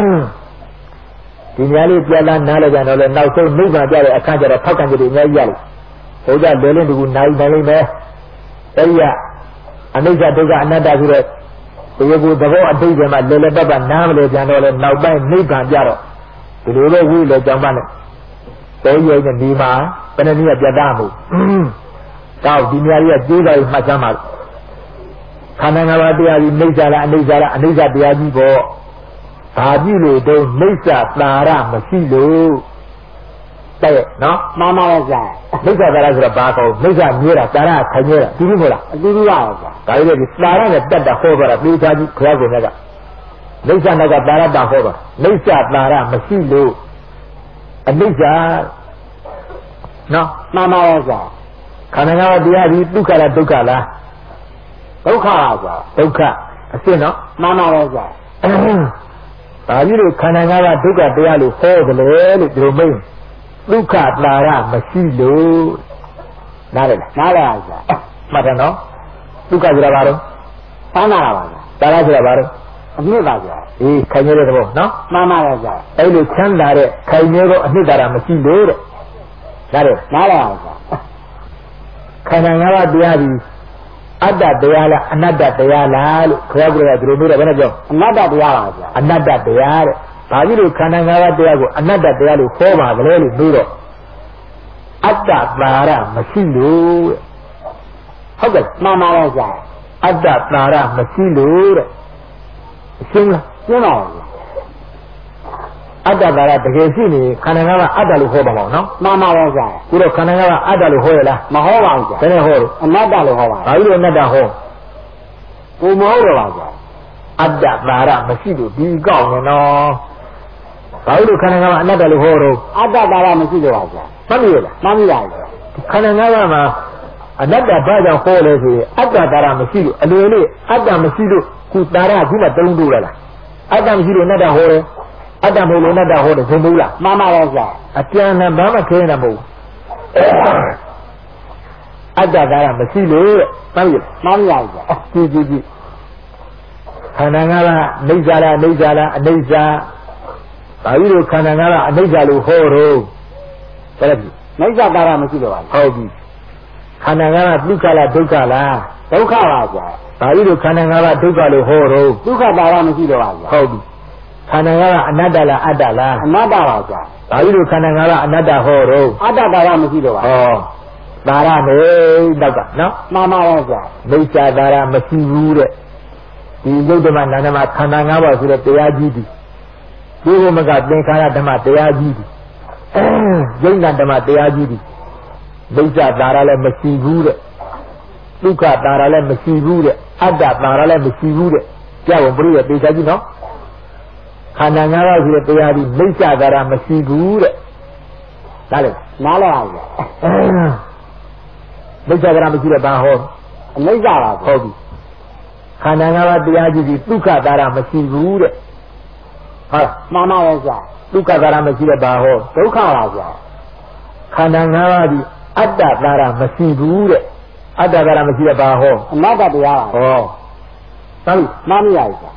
ဒီညာလေးပြလာနားလဲကြတော့လေနောက်ဆုံးနိဗ္ဗာန်ကြတဲ့အခါကျတော့ထောက်ကန်ကြတယ်အများကြီးရလို့ဘုရားလွယ်လင်းတကူနိုင်နိုင်လိမ့်မယ်အဲဒီကအနိစ္စဒုက္ခအနတ္တဆိုတဲ့ဒီကိုသဘောအတိတ်ကမှလဲလဲပတ်ပတ်နားမလဲကြတော့လေနောက်ပိုင်းနိဗ္ဗာန်ကြတော့ဒီလိုပဲဝိလေကြောင့်ပါနဲ့တော်ရုံနဲ့ဒီမှာဘယ်နှနည်းပြတ်သားမှုတောက်ဒီနေရာကြီးကကျိုးတော်မှတ်စမ်းပါခန္ဓာငါးပါးတရားကြီးနိစ္စလားအနိစ္စလားအနိစ္စတရားကြီးပေါ့ဘာကြည့်လို့တော့နိစ္စတာရမရှိလို့တဲ့နော်မှန်ပါရဲ့ဗျာနိစ္စတာရဆိုတော့ဘာကောနိစ္စမြဲတာတာရခိုင်မြဲတာဒီလိုမဟုတ်လားအတူတူပါဗျာဒါလေးကတာရနဲ့တက်တာဟောသွားတာပြေချာကြီးခရကိုမြတ်ကနိစ္စနဲ့ကတာရတာဟောတာနိစ္စတာရမရှိလို့အနိစ္စနော်မှန်ပါရဲ့ဗျာခန္ဓာငါးပါးတရားကြီးဒုက္ခလားဒုက္ခလားဒုက္ခပါဗျာဒုက္ခအစစ်နော်မှန်ပါရဲ့ဗျာဒါကြီးလို့ခန္ဓာငါးပါးဒုက္ခတရားလို့ဟောတယ်လို့ဒီလိုမိတ်ဒုက္ခတာရမရှိလို့နားလည်လားနားလည်ပါဗျာမှတ်တယ်နော်ဒုက္ခဆိုတာဘာလို့သမ်းနာပါဗျာတာရဆိုတာဘာလို့အမြင့်ပါဗျာအေးခိုင်မြဲတဲ့သဘောနော်မှန်ပါရဲ့ဗျာအဲ့လိုချမ်းသာတဲ့ခိုင်မြဲသောအနှစ်တာရမရှိလို့တဲ့နားလည်နားလည်ပါဗျာခန္ဓာငါးပါးတရားဒီအတ္တတရားလားအနတ္တတရားလားလို့ခရဘုရားကဒီလိုမျိုးတယ်ဘယ်နဲ့ပြောအနတ္တတရားပါဗျာအနတ္တတရားတဲ့ဘာဖြစ်လို့ခန္ဓာငါးပါးတရားကိုအနတ္တတရားလို့ခေါ်ပါကြလဲလို့ပြောတော့အတ္တတာရမရှိလို့တဲ့ဟုတ်ကဲ့မှန်ပါရဲ့ဗျာအတ္တတာရမရှိလို့တဲ့ရှင်းလားရှင်းပါဘူးအတ္တတာရတကယ်ရှိနေခန္ဓာငါးပါးအတ္တလို့ခေါ်ပါမအောင်နော်မှန်ပါရဲ့ဗျာခုတော့ခန္ဓာငါးပါးအတ္တလို့ဟောရလားမဟောပါဘူးဗျာဘယ်နဲ့ဟောလဲအနတ္တလို့ဟောပါဘာလို့အနတ္တဟောကိုမဟုတ်တော့ပါဗျာအတ္တတာရမရှိလို့ဒီကောက်နေနော်ဘာလို့ခန္ဓာငါးပါးအနတ္တလို့ဟောတော့အတ္တတာရမရှိတော့ပါဗျာမှတ်မိလားမှတ်မိပါဗျာခန္ဓာငါးပါးမှာအနတ္တဘာကြောင့်ဟောလဲဆိုရင်အတ္တတာရမရှိလို့အလွယ်လေးအတ္တမရှိလို့ခုတာရခုမှတုံးလို့လားအတ္တမရှိလို့အနတ္တဟောတယ်အတ္တမဟုတ်လို့အနတ္တဟောတယ်ဇုံဘူးလားမှန်ပါရဲ့ဗျာအကျဉ်းနဲ့ဘာမှခဲနေတာမဟုတ်အတ္တတာရမရှိလို့တဲ့မှတ်ပြီမှန်ပါဗျာကြည့်ကြည့်ကြည့်ခန္ဓာငါးပါးအိဋ္ဌာလားအိဋ္ဌာလားအိဋ္ဌာဘာလို့လို့ခန္ဓာငါးပါးအိဋ္ဌာလို့ဟောတော့ဘယ်လိုအိဋ္ဌာတာရမရှိတော့ပါဘူးဟုတ်ပြီခန္ဓာငါးပါးဒုက္ခလားဒုက္ခလားဒုက္ခပါဗျာဘာလို့ခန္ဓာငါးပါးဒုက္ခလို့ဟောတော့ဒုက္ခတာရမရှိတော့ပါဗျာဟုတ်ပြီခန္ဓာငါးပါးအနတ္တလားအတ္တလားအနတ္တပါဗျာဘာလို့ခန္ဓာငါးပါးအနတ္တဟောတော့အတ္တတာရမရှိတော့ပါဟောတာရနေတော့ကနော်မှန်ပါရဲ့ဗျာမိစ္ဆာတာရမရှိဘူးတဲ့ဒီယုတ်ဓမ္မနာဓမ္မခန္ဓာငါးပါးဆိုတဲ့တရားကြီးဒီဒီဘုမကသင်္ခါရဓမ္မတရားကြီးဒီယုတ်နာဓမ္မတရားကြီးဒီမိစ္ဆာတာရလည်းမရှိဘူးတဲ့ဒုက္ခတာရလည်းမရှိဘူးတဲ့အတ္တတာရလည်းမရှိဘူးတဲ့ကြောက်ဘုရားပြေချာကြီးနော်ခန္ဓာငါးပါးဆိုတဲ့တရားဒီမိစ္ဆာတာရမရှိဘူးတဲ့နားလေနားလေပါဗျာမိစ္ဆာတာရမရှိတဲ့ဘာဟောအနိစ္စပါဟုတ်ပြီခန္ဓာငါးပါးတရားကြီးဒီဒုက္ခတာရမရှိဘူးတဲ့ဟုတ်မှန်ပါရဲ့ဗျာဒုက္ခတာရမရှိတဲ့ဘာဟောဒုက္ခပါဗျာခန္ဓာငါးပါးဒီအတ္တတာရမရှိဘူးတဲ့အတ္တတာရမရှိတဲ့ဘာဟောအနတ္တတရားပါဟောသာပြီမှန်ပါရဲ့ဗျာ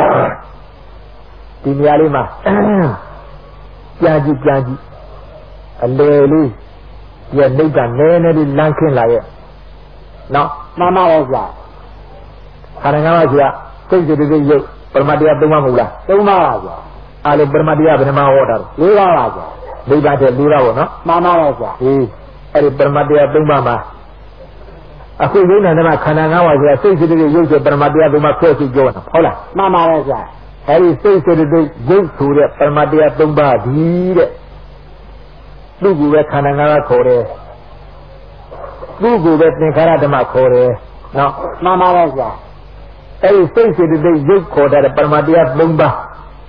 ဒီနေရာလေးမှာကြာကြည့်ကြာကြည့်အလေလေးဒီနိဗ္ဗာန်နည်းနည်းလေးလမ်းခင်းလာရဲ့နော်မှန်ပါရဲ့ဗျာခန္ဓာငါးပါးဆိုတာစိတ်စိတ်စိတ်ရုပ်ပရမတရားသုံးပါမဟုတ်လားသုံးပါပါဗျာအားလုံးပရမတရားဘယ်နှမဟောတာလဲလေးပါပါဗျာနိဗ္ဗာန်တဲ့လေးပါပေါ့နော်မှန်ပါရဲ့ဗျာဟေးအဲ့ဒီပရမတရားသုံးပါမှာအခုယုံနာဓမ္မခန္ဓာငါးပါးဆိုတာစိတ်စိတ်စိတ်ရုပ်ဆိုပရမတရားသုံးပါဆွဲစုပြောတာဟုတ်လားမှန်ပါရဲ့ဗျာအဲ့ဒီစိတ်စိတ်စိတ်ရုပ်ဆိုတဲ့ပရမတရားသုံးပါဒီတဲ့သူ့ကိုပဲခန္ဓာငါးပါးခေါ်တယ်သူ့ကိုယ်ပဲသင်္ခါရဓမ္မခေါ်တယ်နော်မှန်ပါပဲဗျာအဲ့ဒီစိတ်စေတသိက်ရုပ်ခေါ်တဲ့ပရမတရား၃ပါး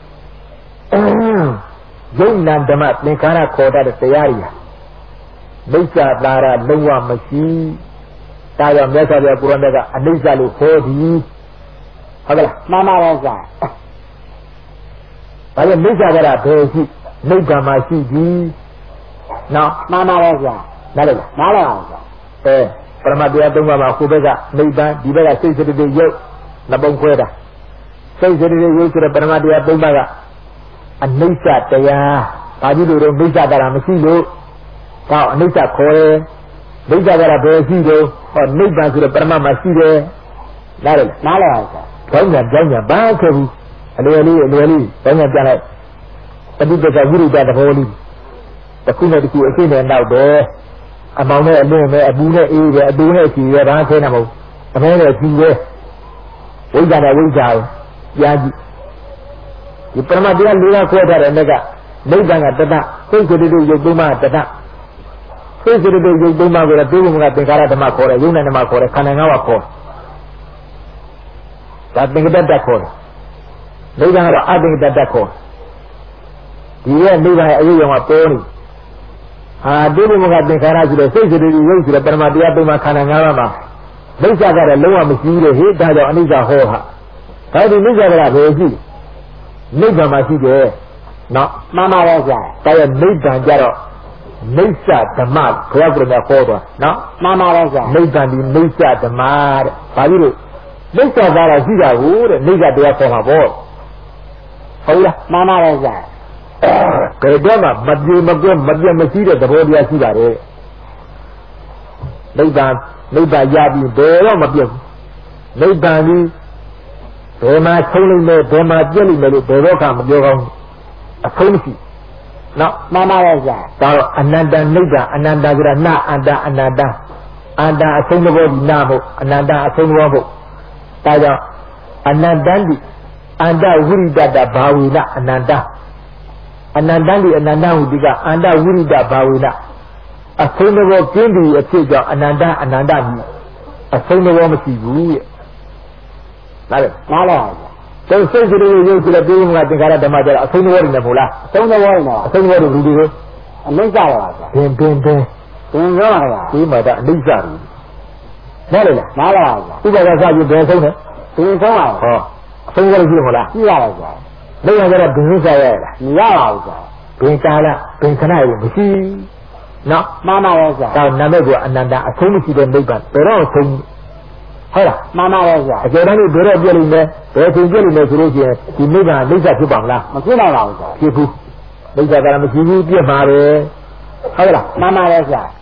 ယုံနာဓမ္မသင်္ခါရခေါ်တဲ့တရားတွေမိစ္ဆာတာရလုံးဝမရှိဒါကြောင့်မြတ်စွာဘုရားကုရမေကအနိစ္စလို့ခေါ်သည်ဟုတ်ကဲ့မှန်ပါပဲဗျာဒါကြောင့်မိစ္ဆာကရဘယ်ရှိနိဗ္ဗာန်မှာရှိသည်နော်မှန်ပါပဲဗျာနားလည်လားနားလည်ပါဗျာအဲပရမတရား၃ပါးမှာကိုယ်ဘက်ကနိဗ္ဗာန်ဒီဘက်ကစိတ်စေတသိက်ရုပ်နှစ်ပုံခွဲတာစိတ်စေတသိက်ရုပ်ဆိုတဲ့ပရမတရား၃ပါးကအနိစ္စတရားဘာဖြစ်လို့တော့မိစ္ဆာတာမရှိလို့ဟောအနိစ္စခေါ်တယ်မိစ္ဆာတာဘယ်ရှိတော့ဟောနိဗ္ဗာန်ဆိုတဲ့ပရမမှာရှိတယ်နားလည်လားနားလည်ပါဗျာကြောင်းညာကြောင်းညာဘာခဲ့ဘူးအလွယ်လေးအလွယ်လေးကြောင်းညာပြန်လိုက်ပฏิပက္ခဝိရိယသဘောလေးတစ်ခုနဲ့တစ်ခုအရှင်းနဲ့နောက်တယ်အမောင်နဲ့အလင်းနဲ့အပူနဲ့အေးပဲအတူနဲ့ကြည်ပဲဘာခဲနေမဟုတ်အမဲနဲ့ကြည်ပဲဝိဇ္ဇာနဲ့ဝိဇ္ဇာကြားကြည့်ဒီပရမတရားလေးပါးခွဲထားတဲ့နေ့ကနိဗ္ဗာန်ကတတစိတ်စိတ္တရုပ်သုံးပါးတတစိတ်စိတ္တရုပ်သုံးပါးကိုလည်းသိဖို့ကသင်္ခါရဓမ္မခေါ်တယ်ယုံနာဓမ္မခေါ်တယ်ခန္ဓာ၅ပါးခေါ်ဒါသင်္ကတ္တခေါ်တယ်နိဗ္ဗာန်ကတော့အသင်္ကတ္တခေါ်ဒီရဲ့နိဗ္ဗာန်ရဲ့အရေးအယံကပေါ်နေဟာတိတိမကသင်္ခါရရှိတဲ့စိတ်စိတ္တရုပ်ရှိတဲ့ပရမတရားသုံးပါးခန္ဓာ၅ပါးမှာမိစ္ဆာကလည်းလုံးဝမရှိဘူးလေဟေ့ဒါကြောင့်အနိစ္စဟောဟာဒါဒီမိစ္ဆာကလည်းဘယ်ရှိနိဗ္ဗာန်မှာရှိတယ်နော်မှန်ပါပဲဗျာဒါရဲ့နိဗ္ဗာန်ကြတော့မိစ္ဆာဓမ္မဘုရားကလည်းခေါ်သွားနော်မှန်ပါပဲဗျာနိဗ္ဗာန်ဒီမိစ္ဆာဓမ္မတဲ့ဘာလို့လို့မိစ္ဆာကတော့ရှိတာကိုတဲ့နိဗ္ဗာန်တရားခေါ်မှာပေါ့ဟုတ်လားမှန်ပါပဲဗျာကဲတော့မှမပြေမကွဲမပြတ်မရှိတဲ့သဘောတရားရှိပါတယ်နိဗ္ဗာန်နိဗ္ဗာန်ရပြီးဘယ်တော့မပြတ်ဘူးနိဗ္ဗာန်ကြီးဘယ်မှာဆုံးလိမ့်မယ်ဘယ်မှာပြည့်လိမ့်မယ်လို့ဘယ်တော့မှမပြောကောင်းအဆုံးမရှိနော်မှန်ပါရဲ့ဗျာဒါတော့အနန္တနိဗ္ဗာန်အနန္တဆိုတာနာအန္တအနန္တအန္တအဆုံးသဘောဒီနာဖို့အနန္တအဆုံးသဘောဖို့ဒါကြောင့်အနန္တန်ဒီအန္တဝိရိဒတဘာဝိနအနန္တအနန္တန်ဒီအနန္တဟုဒီကအန္တဝိရိဒဘာဝိနအဆုံးသဘောကျင်းပြီးအဖြစ်ကြောင့်အနန္တအနန္တကြီးအဆုံးသဘောမရှိဘူးရဲ့နားလည်နားလည်ပါဗျာကျုပ်စိတ်ကလေးရုပ်ကလေးပြီးမှသင်္ခါရဓမ္မကြအဆုံးသဘောတွေနဲ့မို့လားအဆုံးသဘောတွေနဲ့အဆုံးသဘောတွေလူတွေကိုအနိစ္စရပါဗျာဘင်းဘင်းဘင်းဘင်းရောပါဗျာဒီမှာကအနိစ္စတွေနားလည်လားနားလည်ပါဗျာဥပဒါစပြီးဘယ်ဆုံးလဲဘင်းဆုံးပါဟောအဆုံးသဘောရှိတယ်မို့လားရှိရပါဗျာလက်ရကြတော့ဘင်းစားရလားမရပါဘူးဗျာဘင်းကာလဘင်းခဏရုံမရှိနော်မှန်ပါရဲ့ဗျာဒါနာမည်ကအနန္တအဆုံးမရှိတဲ့နိဗ္ဗာန်ဘယ်တော့ဆုံးဟုတ်လားမှန်ပါရဲ့ဗျာအကျဉ်းတမ်းဘယ်တော့ပြည့်လိမ့်မယ်ဘယ်ချိန်ပြည့်လိမ့်မယ်ဆိုလို့ရှိရင်ဒီနိဗ္ဗာန်လိမ့်စားဖြစ်ပါမလားမဖြစ်နိုင်ပါဘူးဗျာဖြစ်ဘူးလိမ့်စားကလည်းမရှိဘူးပြည့်မှာပဲဟုတ်လားမှန်ပါရဲ့ဗျာ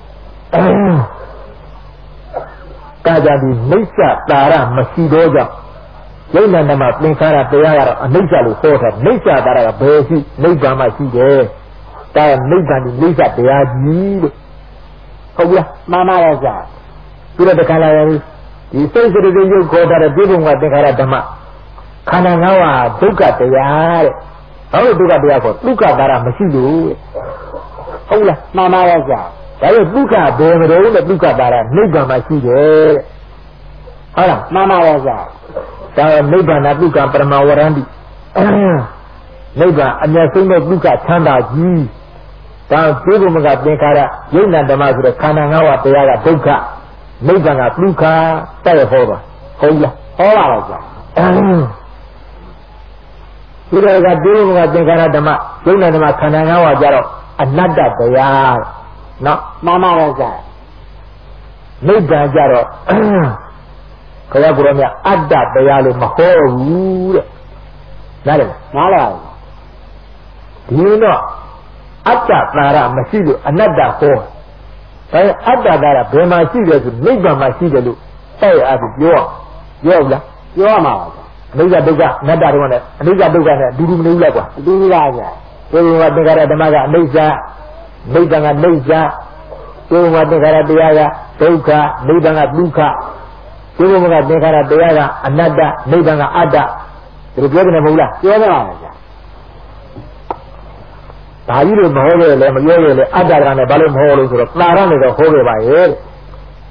ကာကြဒီလိမ့်စားတာရမရှိတော့ကြောင့်ယုံနာမှာသင်္ခါရတရားကတော့အနိစ္စလို့ဟောထားလိမ့်စားတာကဘယ်ရှိနိဗ္ဗာန်မှာရှိတယ်ဒါကနိဗ္ဗာန်ဒီလိမ့်စားတရားကြီးလို့ဟုတ်လားမှန်ပါရဲ့ဗျာပြီးတော့တခါလာရင်ဒီစိတ်စိတ္တရုပ်ခေါ်တာတဲ့ဒီဘုံကသင်္ခါရဓမ္မခန္ဓာ၅ပါးဒုက္ခတရားတဲ့ဘာလို့ဒုက္ခတရားခေါ်ဒုက္ခတာရမရှိလို့ဟုတ်လားမှန်ပါရဲ့ဗျာဒါပေမဲ့ဒုက္ခဘယ်မလို့လဲဒုက္ခတာရနိဗ္ဗာန်မှာရှိတယ်တဲ့ဟုတ်လားမှန်ပါရဲ့ဗျာဒါကနိဗ္ဗာန်ဒုက္ခပရမဝရန္တိနိဗ္ဗာန်အမျက်ဆုံးသောဒုက္ခချမ်းသာကြီးဒါဒီဘုံကသင်္ခါရယုံနာဓမ္မဆိုတဲ့ခန္ဓာ၅ပါးတရားကဒုက္ခနိဗ္ဗာန်ကဒုက္ခတဲ့ဟောပါဟုတ်လားဟောပါတော့ဗျာဒီလိုကဒီလိုကသင်္ခါရဓမ္မယုံနာဓမ္မခန္ဓာ၅ပါးကြတော့အနတ္တတရားနော်မှန်ပါတော့ဗျာနိဗ္ဗာန်ကြတော့ခရကုရမြအတ္တတရားလို့မဟောဘူးတဲ့နားလည်နားလည်ပါဒီတော့အတ္တသာရမရှိလို့အနတ္တဟောဒါအတ္တသာရဘယ်မှာရှိတယ်ဆိုနိဗ္ဗာန်မှာရှိတယ်လို့တဲ့အားဖြင့်ပြောပြောလားပြောရမှာပါအနိစ္စဒုက္ခအနတ္တတော့နဲ့အနိစ္စဒုက္ခနဲ့အတူတူမနေဘူးလားကွာအတူတူပါဗျာဒီဘုရားသင်္ခါရဓမ္မကအနိစ္စနိဗ္ဗာန်ကနိစ္စဒီဘုရားသင်္ခါရတရားကဒုက္ခနိဗ္ဗာန်ကဒုက္ခဒီဘုရားသင်္ခါရတရားကအနတ္တနိဗ္ဗာန်ကအတ္တဒီလိုပြောတယ်မဟုတ်လားပြောတယ်ပါဗျာဒါကြီးလို့မဟောခဲ့လေမပြောခဲ့လေအတ္တကနဲ့ဘာလို့မဟောလို့ဆိုတော့သာရနဲ့တော့ဟောခဲ့ပါရဲ့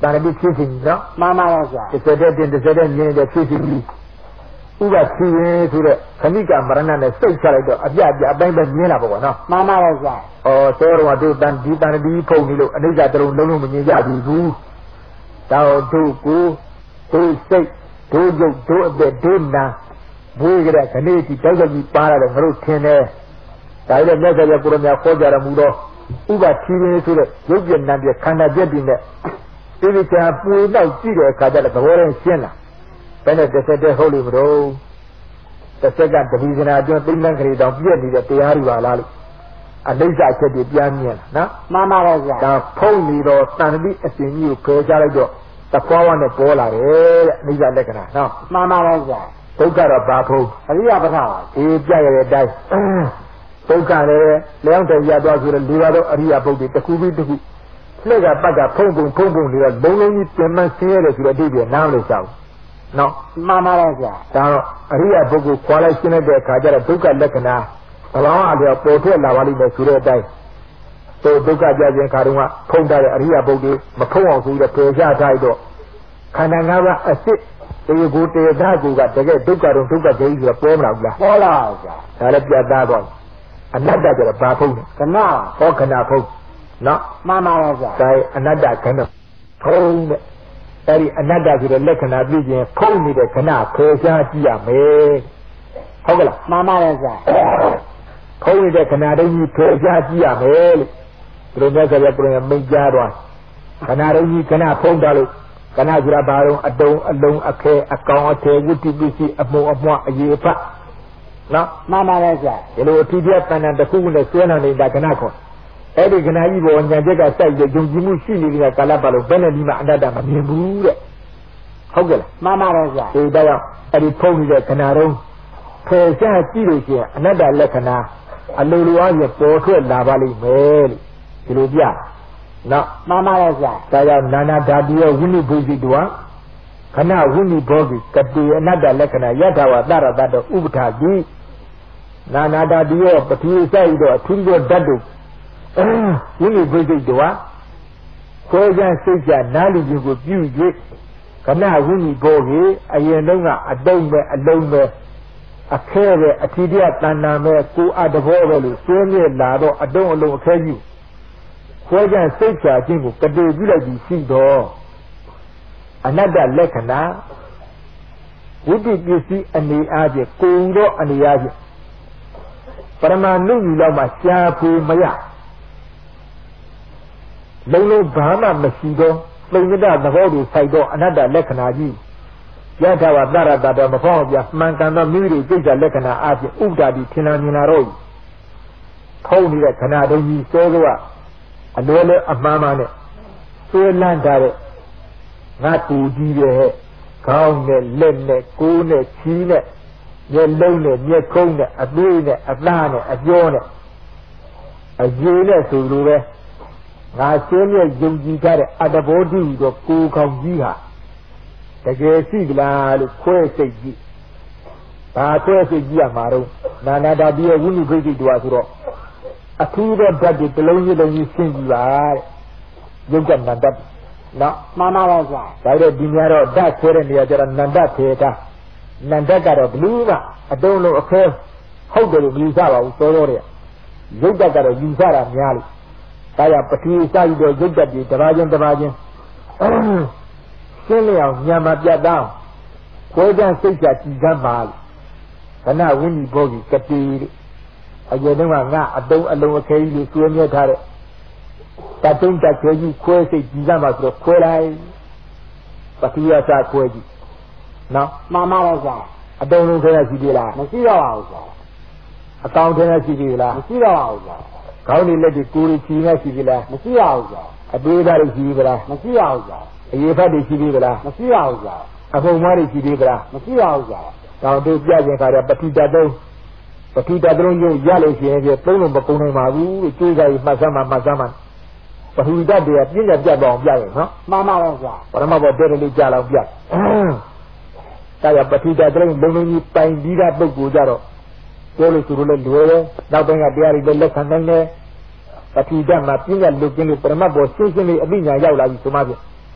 တန်ပြီးဖြစ်စီနော်မှန်ပါရဲ့ဗျာတစ်စက်တဲ့တင်တစ်စက်တဲ့မြင်တဲ့ဖြစ်စီပြီးဥပဖြင်းရင်ဆိုတဲ့ခဏိကမရဏနဲ့စိတ်ချလိုက်တော့အပြအပြအတိုင်းပဲမြင်လာပေါ့ကွာနော်မှန်ပါရဲ့ဗျာဩသောတော်တို့တန်ဒီတန်ပြီးဖုန်နေလို့အနိစ္စတလုံးလုံးလုံးမမြင်ကြဘူးတောတို့ကိုတို့စိတ်တို့ရုပ်တို့အသက်တို့နာဘွေးကြတဲ့ခဏိကြီးတောက်ကြီးပါလာတော့ငါတို့ထင်တယ်ဒါလည်းမြတ်စွာဘုရားကိုရမြခေါ်ကြရမူတော့ဥပဖြင်းရင်ဆိုတဲ့ရုပ်ပြနာပြခန္ဓာပြည့်ပြီးနဲ့ဒီလိုချာပွေတော့ကြည့်တဲ့အခါကျတော့သဘောရင်းရှင်းလာဘယ်နဲ့တစ်ဆက်တည်းဟုတ်လို့မလို့တစ်ဆက်ကတတိယနာအတွင်းသိမ့်လန်းကလေးတောင်ပြည့်နေတဲ့တရားတွေပါလားလို့အနိစ္စအချက်တွေပြန်မြင်လာနော်မှန်ပါပါဗျာဒါဖုံးနေတော့တန်တိအစဉ်ကြီးကိုဖယ်ချလိုက်တော့တပွားဝနဲ့ပေါ်လာတယ်တဲ့အနိစ္စလက္ခဏာနော်မှန်ပါပါဗျာဒုက္ခတော့ဘာဖုံးအရိယပဋ္ဌာန်အေးပြရတဲ့အတိုင်းဒုက္ခလည်းလျောင်းတယ်ရသွားဆိုတော့၄ပါးသောအရိယပုဒ်တွေတစ်ခုပြီးတစ်ခုလှက်ကပတ်ကဖုံးပုံဖုံးပုံတွေတော့လုံးလုံးကြီးပြင်မှဆင်းရဲတယ်ဆိုတော့အတိအကျနားမလို့စောက်နော်မှန်ပါပါဗျာဒါတော့အရိယပုဂ္ဂိုလ်ခွာလိုက်ရှင်းတဲ့အခါကျတော့ဒုက္ခလက္ခဏာဘလောင်းအလျော်ပေါ်ထွက်လာပါလိမ့်မယ်ဆိုတဲ့အတိုင်းသို့ဒုက္ခကြခြင်းခါတုန်းကဖုံးထားတဲ့အရိယပုဂ္ဂိုလ်မဖုံးအောင်ဆိုပြီးတော့ပြေချထားတော့ခန္ဓာ၅ပါးအစစ်တေကိုတေဓာတ်ကိုကတကယ်ဒုက္ခတော့ဒုက္ခဒိဋ္ဌိဆိုတော့ပေါ်မလာဘူးလားပေါ်လာပါဗျာဒါလည်းပြတ်သားတော့အနတ္တကျတော့ဘာဖုံးလဲခဏဟောခဏဖုံးနော်မှန်ပါပါဗျာဒါအနတ္တခဏဖုံးတဲ့အဲ့ဒီအနတ္တဆိုတဲ့လက္ခဏာပြည့်ခြင်းဖုံးနေတဲ့ခဏဖေရှားကြည့်ရမယ်ဟုတ်ကလားမှန်ပါပါဗျာဖုံးနေတဲ့ခဏတုန်းကြီးဖေရှားကြည့်ရမယ်လို့ဘုရားဆရာကပြန်မိတ်ကြားသွားခဏတုန်းကြီးခဏဖုံးတာလို့ခဏဆိုတာဘာလို့အတုံးအလုံးအခဲအကောင်အထည်ဝိတ္တိပစ္စည်းအမုံအမွှအရေးဖတ်နော်မှန်ပါပါဗျာဒီလိုအထီးပြတဏ္ဍတစ်ခုနဲ့ဆွဲလာနေတာခဏခေါ်အဲ့ဒီခဏကြီးပေါ်ညာချက်ကစိုက်ရယုံကြည်မှုရှိနေတဲ့ကာလပတ်လုံးဘယ်နဲ့ဒီမှာအတ္တမမြင်ဘူးတဲ့ဟုတ်ကဲ့လားမှန်ပါပါဗျာဒီတော့အဲ့ဒီဖုံးနေတဲ့ခဏတုန်းဖယ်ရှားကြည့်လို့ရှိရင်အနတ္တလက္ခဏာအလိုလိုအားဖြင့်ပေါ်ထွက်လာပါလိမ့်မယ်လို့ဒီလိုပြနော်မှန်ပါပါဗျာဒါကြောင့်နာနာဓာတိယဝိနုဘုဇိတဝါခဏဝိနုဘောဂိကတိအနတ္တလက္ခဏာယထာဝတရတတောဥပထာတိနာနာဓာတိယပတိစိုက်တော့အထူးသောဓာတ်တို့ဝိနုဘုဇိတဝါကိုယ်ကစိတ်ချနားလူကြီးကိုပြု၍ခဏဝိနုဘောဂိအရင်တုန်းကအတုံးပဲအလုံးပဲအခဲပဲအထီးတရတဏ္ဍာမဲ့ကိုအတဘောပဲလို့ဆွေးမြေ့လာတော့အတုံးအလုံးအခဲကြီးကိုယ်ကစိတ်ချခြင်းကိုကတိပြုလိုက်ပြီးရှိတော့အနတ္တလက္ခဏာဝိတ္တိပစ္စည်းအနေအားဖြင့်ကိုယ်တော့အနေအားဖြင့်ပရမနုယူလောက်မှရှားဖွေမရလုံးလုံးဘာမှမရှိတော့သုံးညတသဘောတွေစိုက်တော့အနတ္တလက္ခဏာကြီးယထာဝတရတတော်မဖောက်ပြမှန်ကန်သောမိမိတို့စိတ်ချလက္ခဏာအားဖြင့်ဥပဒါတိထင်လာမြင်လာတော့ဖုံးနေတဲ့ခဏတုန်းကြီးစောကအလွယ်လွယ်အမှန်မှန်နဲ့ဆွေးလန်းထားတဲ့ငါတူကြီးရဲ့ခေါင်းနဲ့လက်နဲ့ကိုယ်နဲ့ခြေနဲ့မျက်လုံးနဲ့မျက်ခုံးနဲ့အသွေးနဲ့အသားနဲ့အကြောနဲ့အရေနဲ့ဆိုလိုပဲငါရှင်းရဲ့ယုံကြည်ထားတဲ့အတ္တဘောဓိကိုကိုယ်ခေါင်းကြီးဟာတကယ်ရှိသလားလို့ခွဲစိတ်ကြည့်ဘာခွဲစိတ်ကြည့်ရမှာတော့နာနာတာဒီရဲ့ဝိနုဘိသိတူဆိုတော့အထူးသောဓာတ်တွေတစ်လုံးကြီးလုံးကြီးရှင်းကြည့်ပါတဲ့ယုတ်ကနန္တနော်မှန်ပါပါဗျာဒါကြတဲ့ဒီများတော့ဓာတ်ခွဲတဲ့နေရာကျတော့နန္တထေတာနန္တကတော့ဘလူးကအတုံးလုံးအခဲဟုတ်တယ်လို့ယူဆပါဘူးတော်တော်တဲ့ယုတ်တက်ကတော့ယူဆတာများလို့ဒါရပတိစာယူတော့ယုတ်တက်ပြီးတပါးချင်းတပါးချင်းရှင်းလျအောင်ညံမှာပြတ်သားကိုယ်ကစိတ်ချကြည်စမ်းပါလို့ခဏဝိနည်းဘောကြီးကတိအရင်တုန်းကငါအတုံးအလုံးအခဲကြီးကိုကျွေးမြဲထားတဲ့တတုံးတက်ခဲကြီးခွဲစိတ်ကြည်စမ်းပါဆိုတော့ခွဲလိုက်ပတိယစာခွဲကြီးနော်မှန်ပါပါဗျာအတုံးလုံးခဲရရှိသေးလားမရှိတော့ပါဘူးဗျာအကောင်ထဲရရှိသေးလားမရှိတော့ပါဘူးဗျာခေါင်းလေးလက်တွေကိုယ်ကြီးချီနေရှိသေးလားမရှိပါဘူးဗျာအသေးသားတွေရှိသေးလားမရှိပါဘူးဗျာအရေးဖတ်တွေရှိသေးလားမရှိပါဘူးဗျာအဖုံမတွေရှိသေးလားမရှိပါဘူးဗျာတောင်တို့ပြခြင်းခါရပတိတတုံးပတိတတုံးရုပ်ရလို့ရှိရင်ပြသုံးလုံးမကုန်နိုင်ပါဘူးကျိုးစားပြီးမှတ်စမ်းမှမှတ်စမ်းမှပထဝီဓာတ်တွေကပြင်းပြတ်တော့အောင်ပြရင်နော်မှန်ပါပါဗျာပရမဘောတဲလေးကြလောက်ပြဒါရပတိတတုံးလုံးလုံးကြီးပိုင်ပြီးတဲ့ပုဂ္ဂိုလ်ကြတော့ပြောလို့သူတို့လည်းလွယ်တယ်နောက်ပိုင်းကတရားတွေလည်းလက်ခံနိုင်တယ်ပတိဓာတ်မှာပြင်းပြတ်လုကင်းလို့ပရမဘောရှင်းရှင်းလေးအသိဉာဏ်ရောက်လာပြီဆိုမှပြ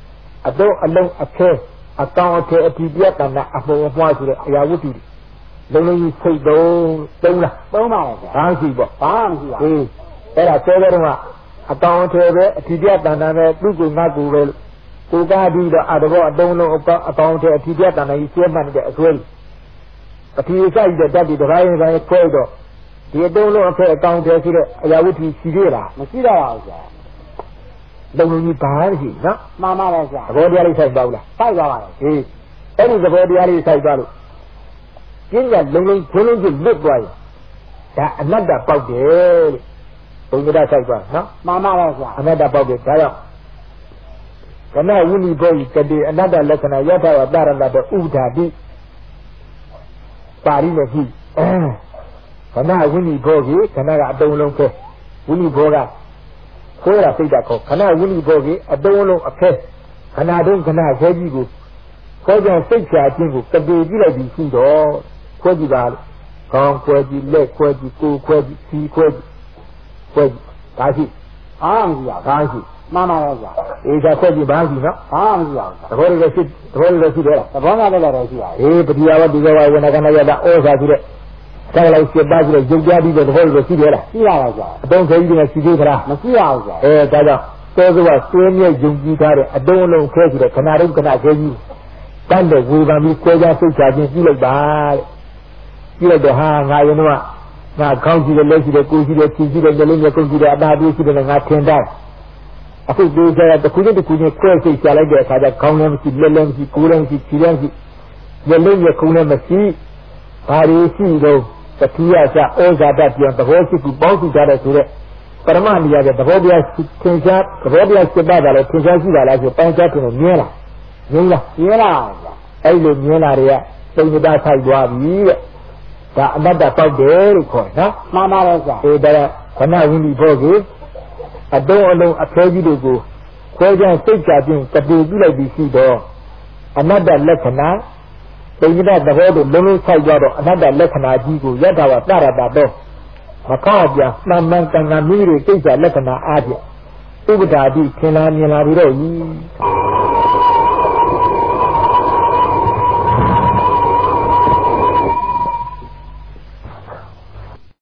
အတော့အလုံးအခဲအကောင်အထည်အထီးပြတ်တနာအပေါ်အပွားဆိုတဲ့အရာဝတ္ထုလုံးလုံးကြီးစိတ်သုံးသုံးလားသုံးပါလေဗျာဘာရှိပေါ့ဘာမရှိပါဘူးအေးအဲ့ဒါပြောကြတော့ကအကောင်အထည်ပဲအထီးပြတ်တနာပဲသူ့ကိုငါ့ကိုပဲကိုကားပြီးတော့အတဘောအတုံးလုံးအကောင်အထည်အထီးပြတ်တနာကြီးကျဲမှတ်နေတဲ့အဆွဲအထီးဆိုင်တဲ့ဓာတ်ဒီတစ်ပိုင်းပိုင်းခွဲတော့ဒီအတုံးလုံးအဖက်အကောင်အထည်ရှိတဲ့အရာဝတ္ထုရှိသေးလားမရှိတော့ပါဘူးဗျာလုံးလုံးကြီးဘာရှိနော်မှန်ပါလေဗျာသဘောတရားလေးဆိုင်ပါဦးလားဆိုင်ပါပါလေအေးအဲ့ဒီသဘောတရားလေးဆိုင်သွားလို့ကျင်းကလုံးလုံးခွင်းလုံးကြီးလွတ်သွားရင်ဒါအနတ္တပေါက်တယ်လို့ဘုရားဆိုင်သွားနော်မှန်ပါလေဗျာအနတ္တပေါက်တယ်ဒါကြောင့်ကနဝိနိဘောကတိအနတ္တလက္ခဏာယထာဝတရဏတဥဒ္ဓာတိပါဠိနဲ့ကြည့်ခဏဝိနိဘောကြီးခဏကအတုံးလုံးခဲဝိနိဘောကခွဲတာစိတ်ဓာတ်ခေါ်ခဏဝိနိဘောကြီးအတုံးလုံးအခဲခဏတုံးခဏခဲကြီးကိုခွဲကြစိတ်ဖြာခြင်းကိုတပေကြည့်လိုက်ပြီးရှိတော့ခွဲကြည့်ပါလို့ခေါင်းခွဲကြည့်လက်ခွဲကြည့်ကိုယ်ခွဲကြည့်စီခွဲကြည့်ခွဲကြည့်ဒါရှိအားမရှိပါဘူးဒါရှိမှန်ပါလေဗျာအေးဒါခွဲကြည့်ဘာရှိနော်ဘာမရှိပါဘူးသဘောလေးရှိသဘောလေးရှိတယ်သဘောနဲ့လည်းလည်းရှိပါအေးပတိယဝတိကဝဝေနကနယတာဩဇာရှိတဲ့ဆက်လိုက်စစ်ပါကြည့်ရုပ်ကြပြီးတဲ့သဘောလိုရှိတယ်လားရှိပါပါဗျာအတုံးခဲကြီးကရှိသေးသလားမရှိပါဘူးဗျာအဲဒါကြောင့်သောကဝဆွေးမြေယုံကြည်ထားတဲ့အတုံးလုံးခဲရှိတဲ့ခဏတုန်းခဏခဲကြီးတန်းတဲ့ဝေဘာပြီးကိုယ်ကြစိတ်ချခြင်းကြည့်လိုက်ပါတဲ့ကြည့်လိုက်တော့ဟာငါရင်တော့ငါခေါင်းကြည့်တယ်လက်ကြည့်တယ်ကိုယ်ကြည့်တယ်ခြေကြည့်တယ်လက်နဲ့ကုန်ကြည့်တယ်အသာပြေးကြည့်တယ်ငါထင်တယ်အခုဒီကြရတခုချင်းတခုချင်းခွဲစိတ်ချလိုက်တဲ့အခါကျခေါင်းလည်းမရှိလက်လည်းမရှိကိုယ်လည်းမရှိခြေလည်းမရှိလက်လည်းရခုံးလည်းမရှိဘာတွေရှိတော့တတိယကျဩဇာတပြန်သဘောရှိကူပေါင်းစုထားတဲ့ဆိုတဲ့ပရမဏိယတဲ့သဘောတရားသင်္ချာသဘောတရားစိတ်ပါတာလည်းသင်္ချာရှိတာလားဆိုပေါင်းချတယ်မြင်လားမြင်လားမြင်လားအဲ့လိုမြင်လာတွေကသုံးတာဆိုင်သွားပြီတဲ့ဒါအနတ္တပေါက်တယ်လို့ခေါ်နော်မှန်ပါလေဗျာအေးဒါကခဏဝိနိဘောကိုအတုံးအလုံးအခဲကြီးတို့ကိုခွဲခြားစိတ်ချခြင်းတပေပြုလိုက်ပြီးရှိတော့အနတ္တလက္ခဏာသိဉ္ဇသဘောတို့လုံးလုံးဆိုင်သွားတော့အနတ္တလက္ခဏာကြီးကိုယထာဝတရတတော့မကောက်ပြန်မှန်မှန်ကန်ကန်မိမိတို့စိတ်ချလက္ခဏာအားဖြင့်ဥပဒါတိထင်လာမြင်လာပြီးတော့ဤ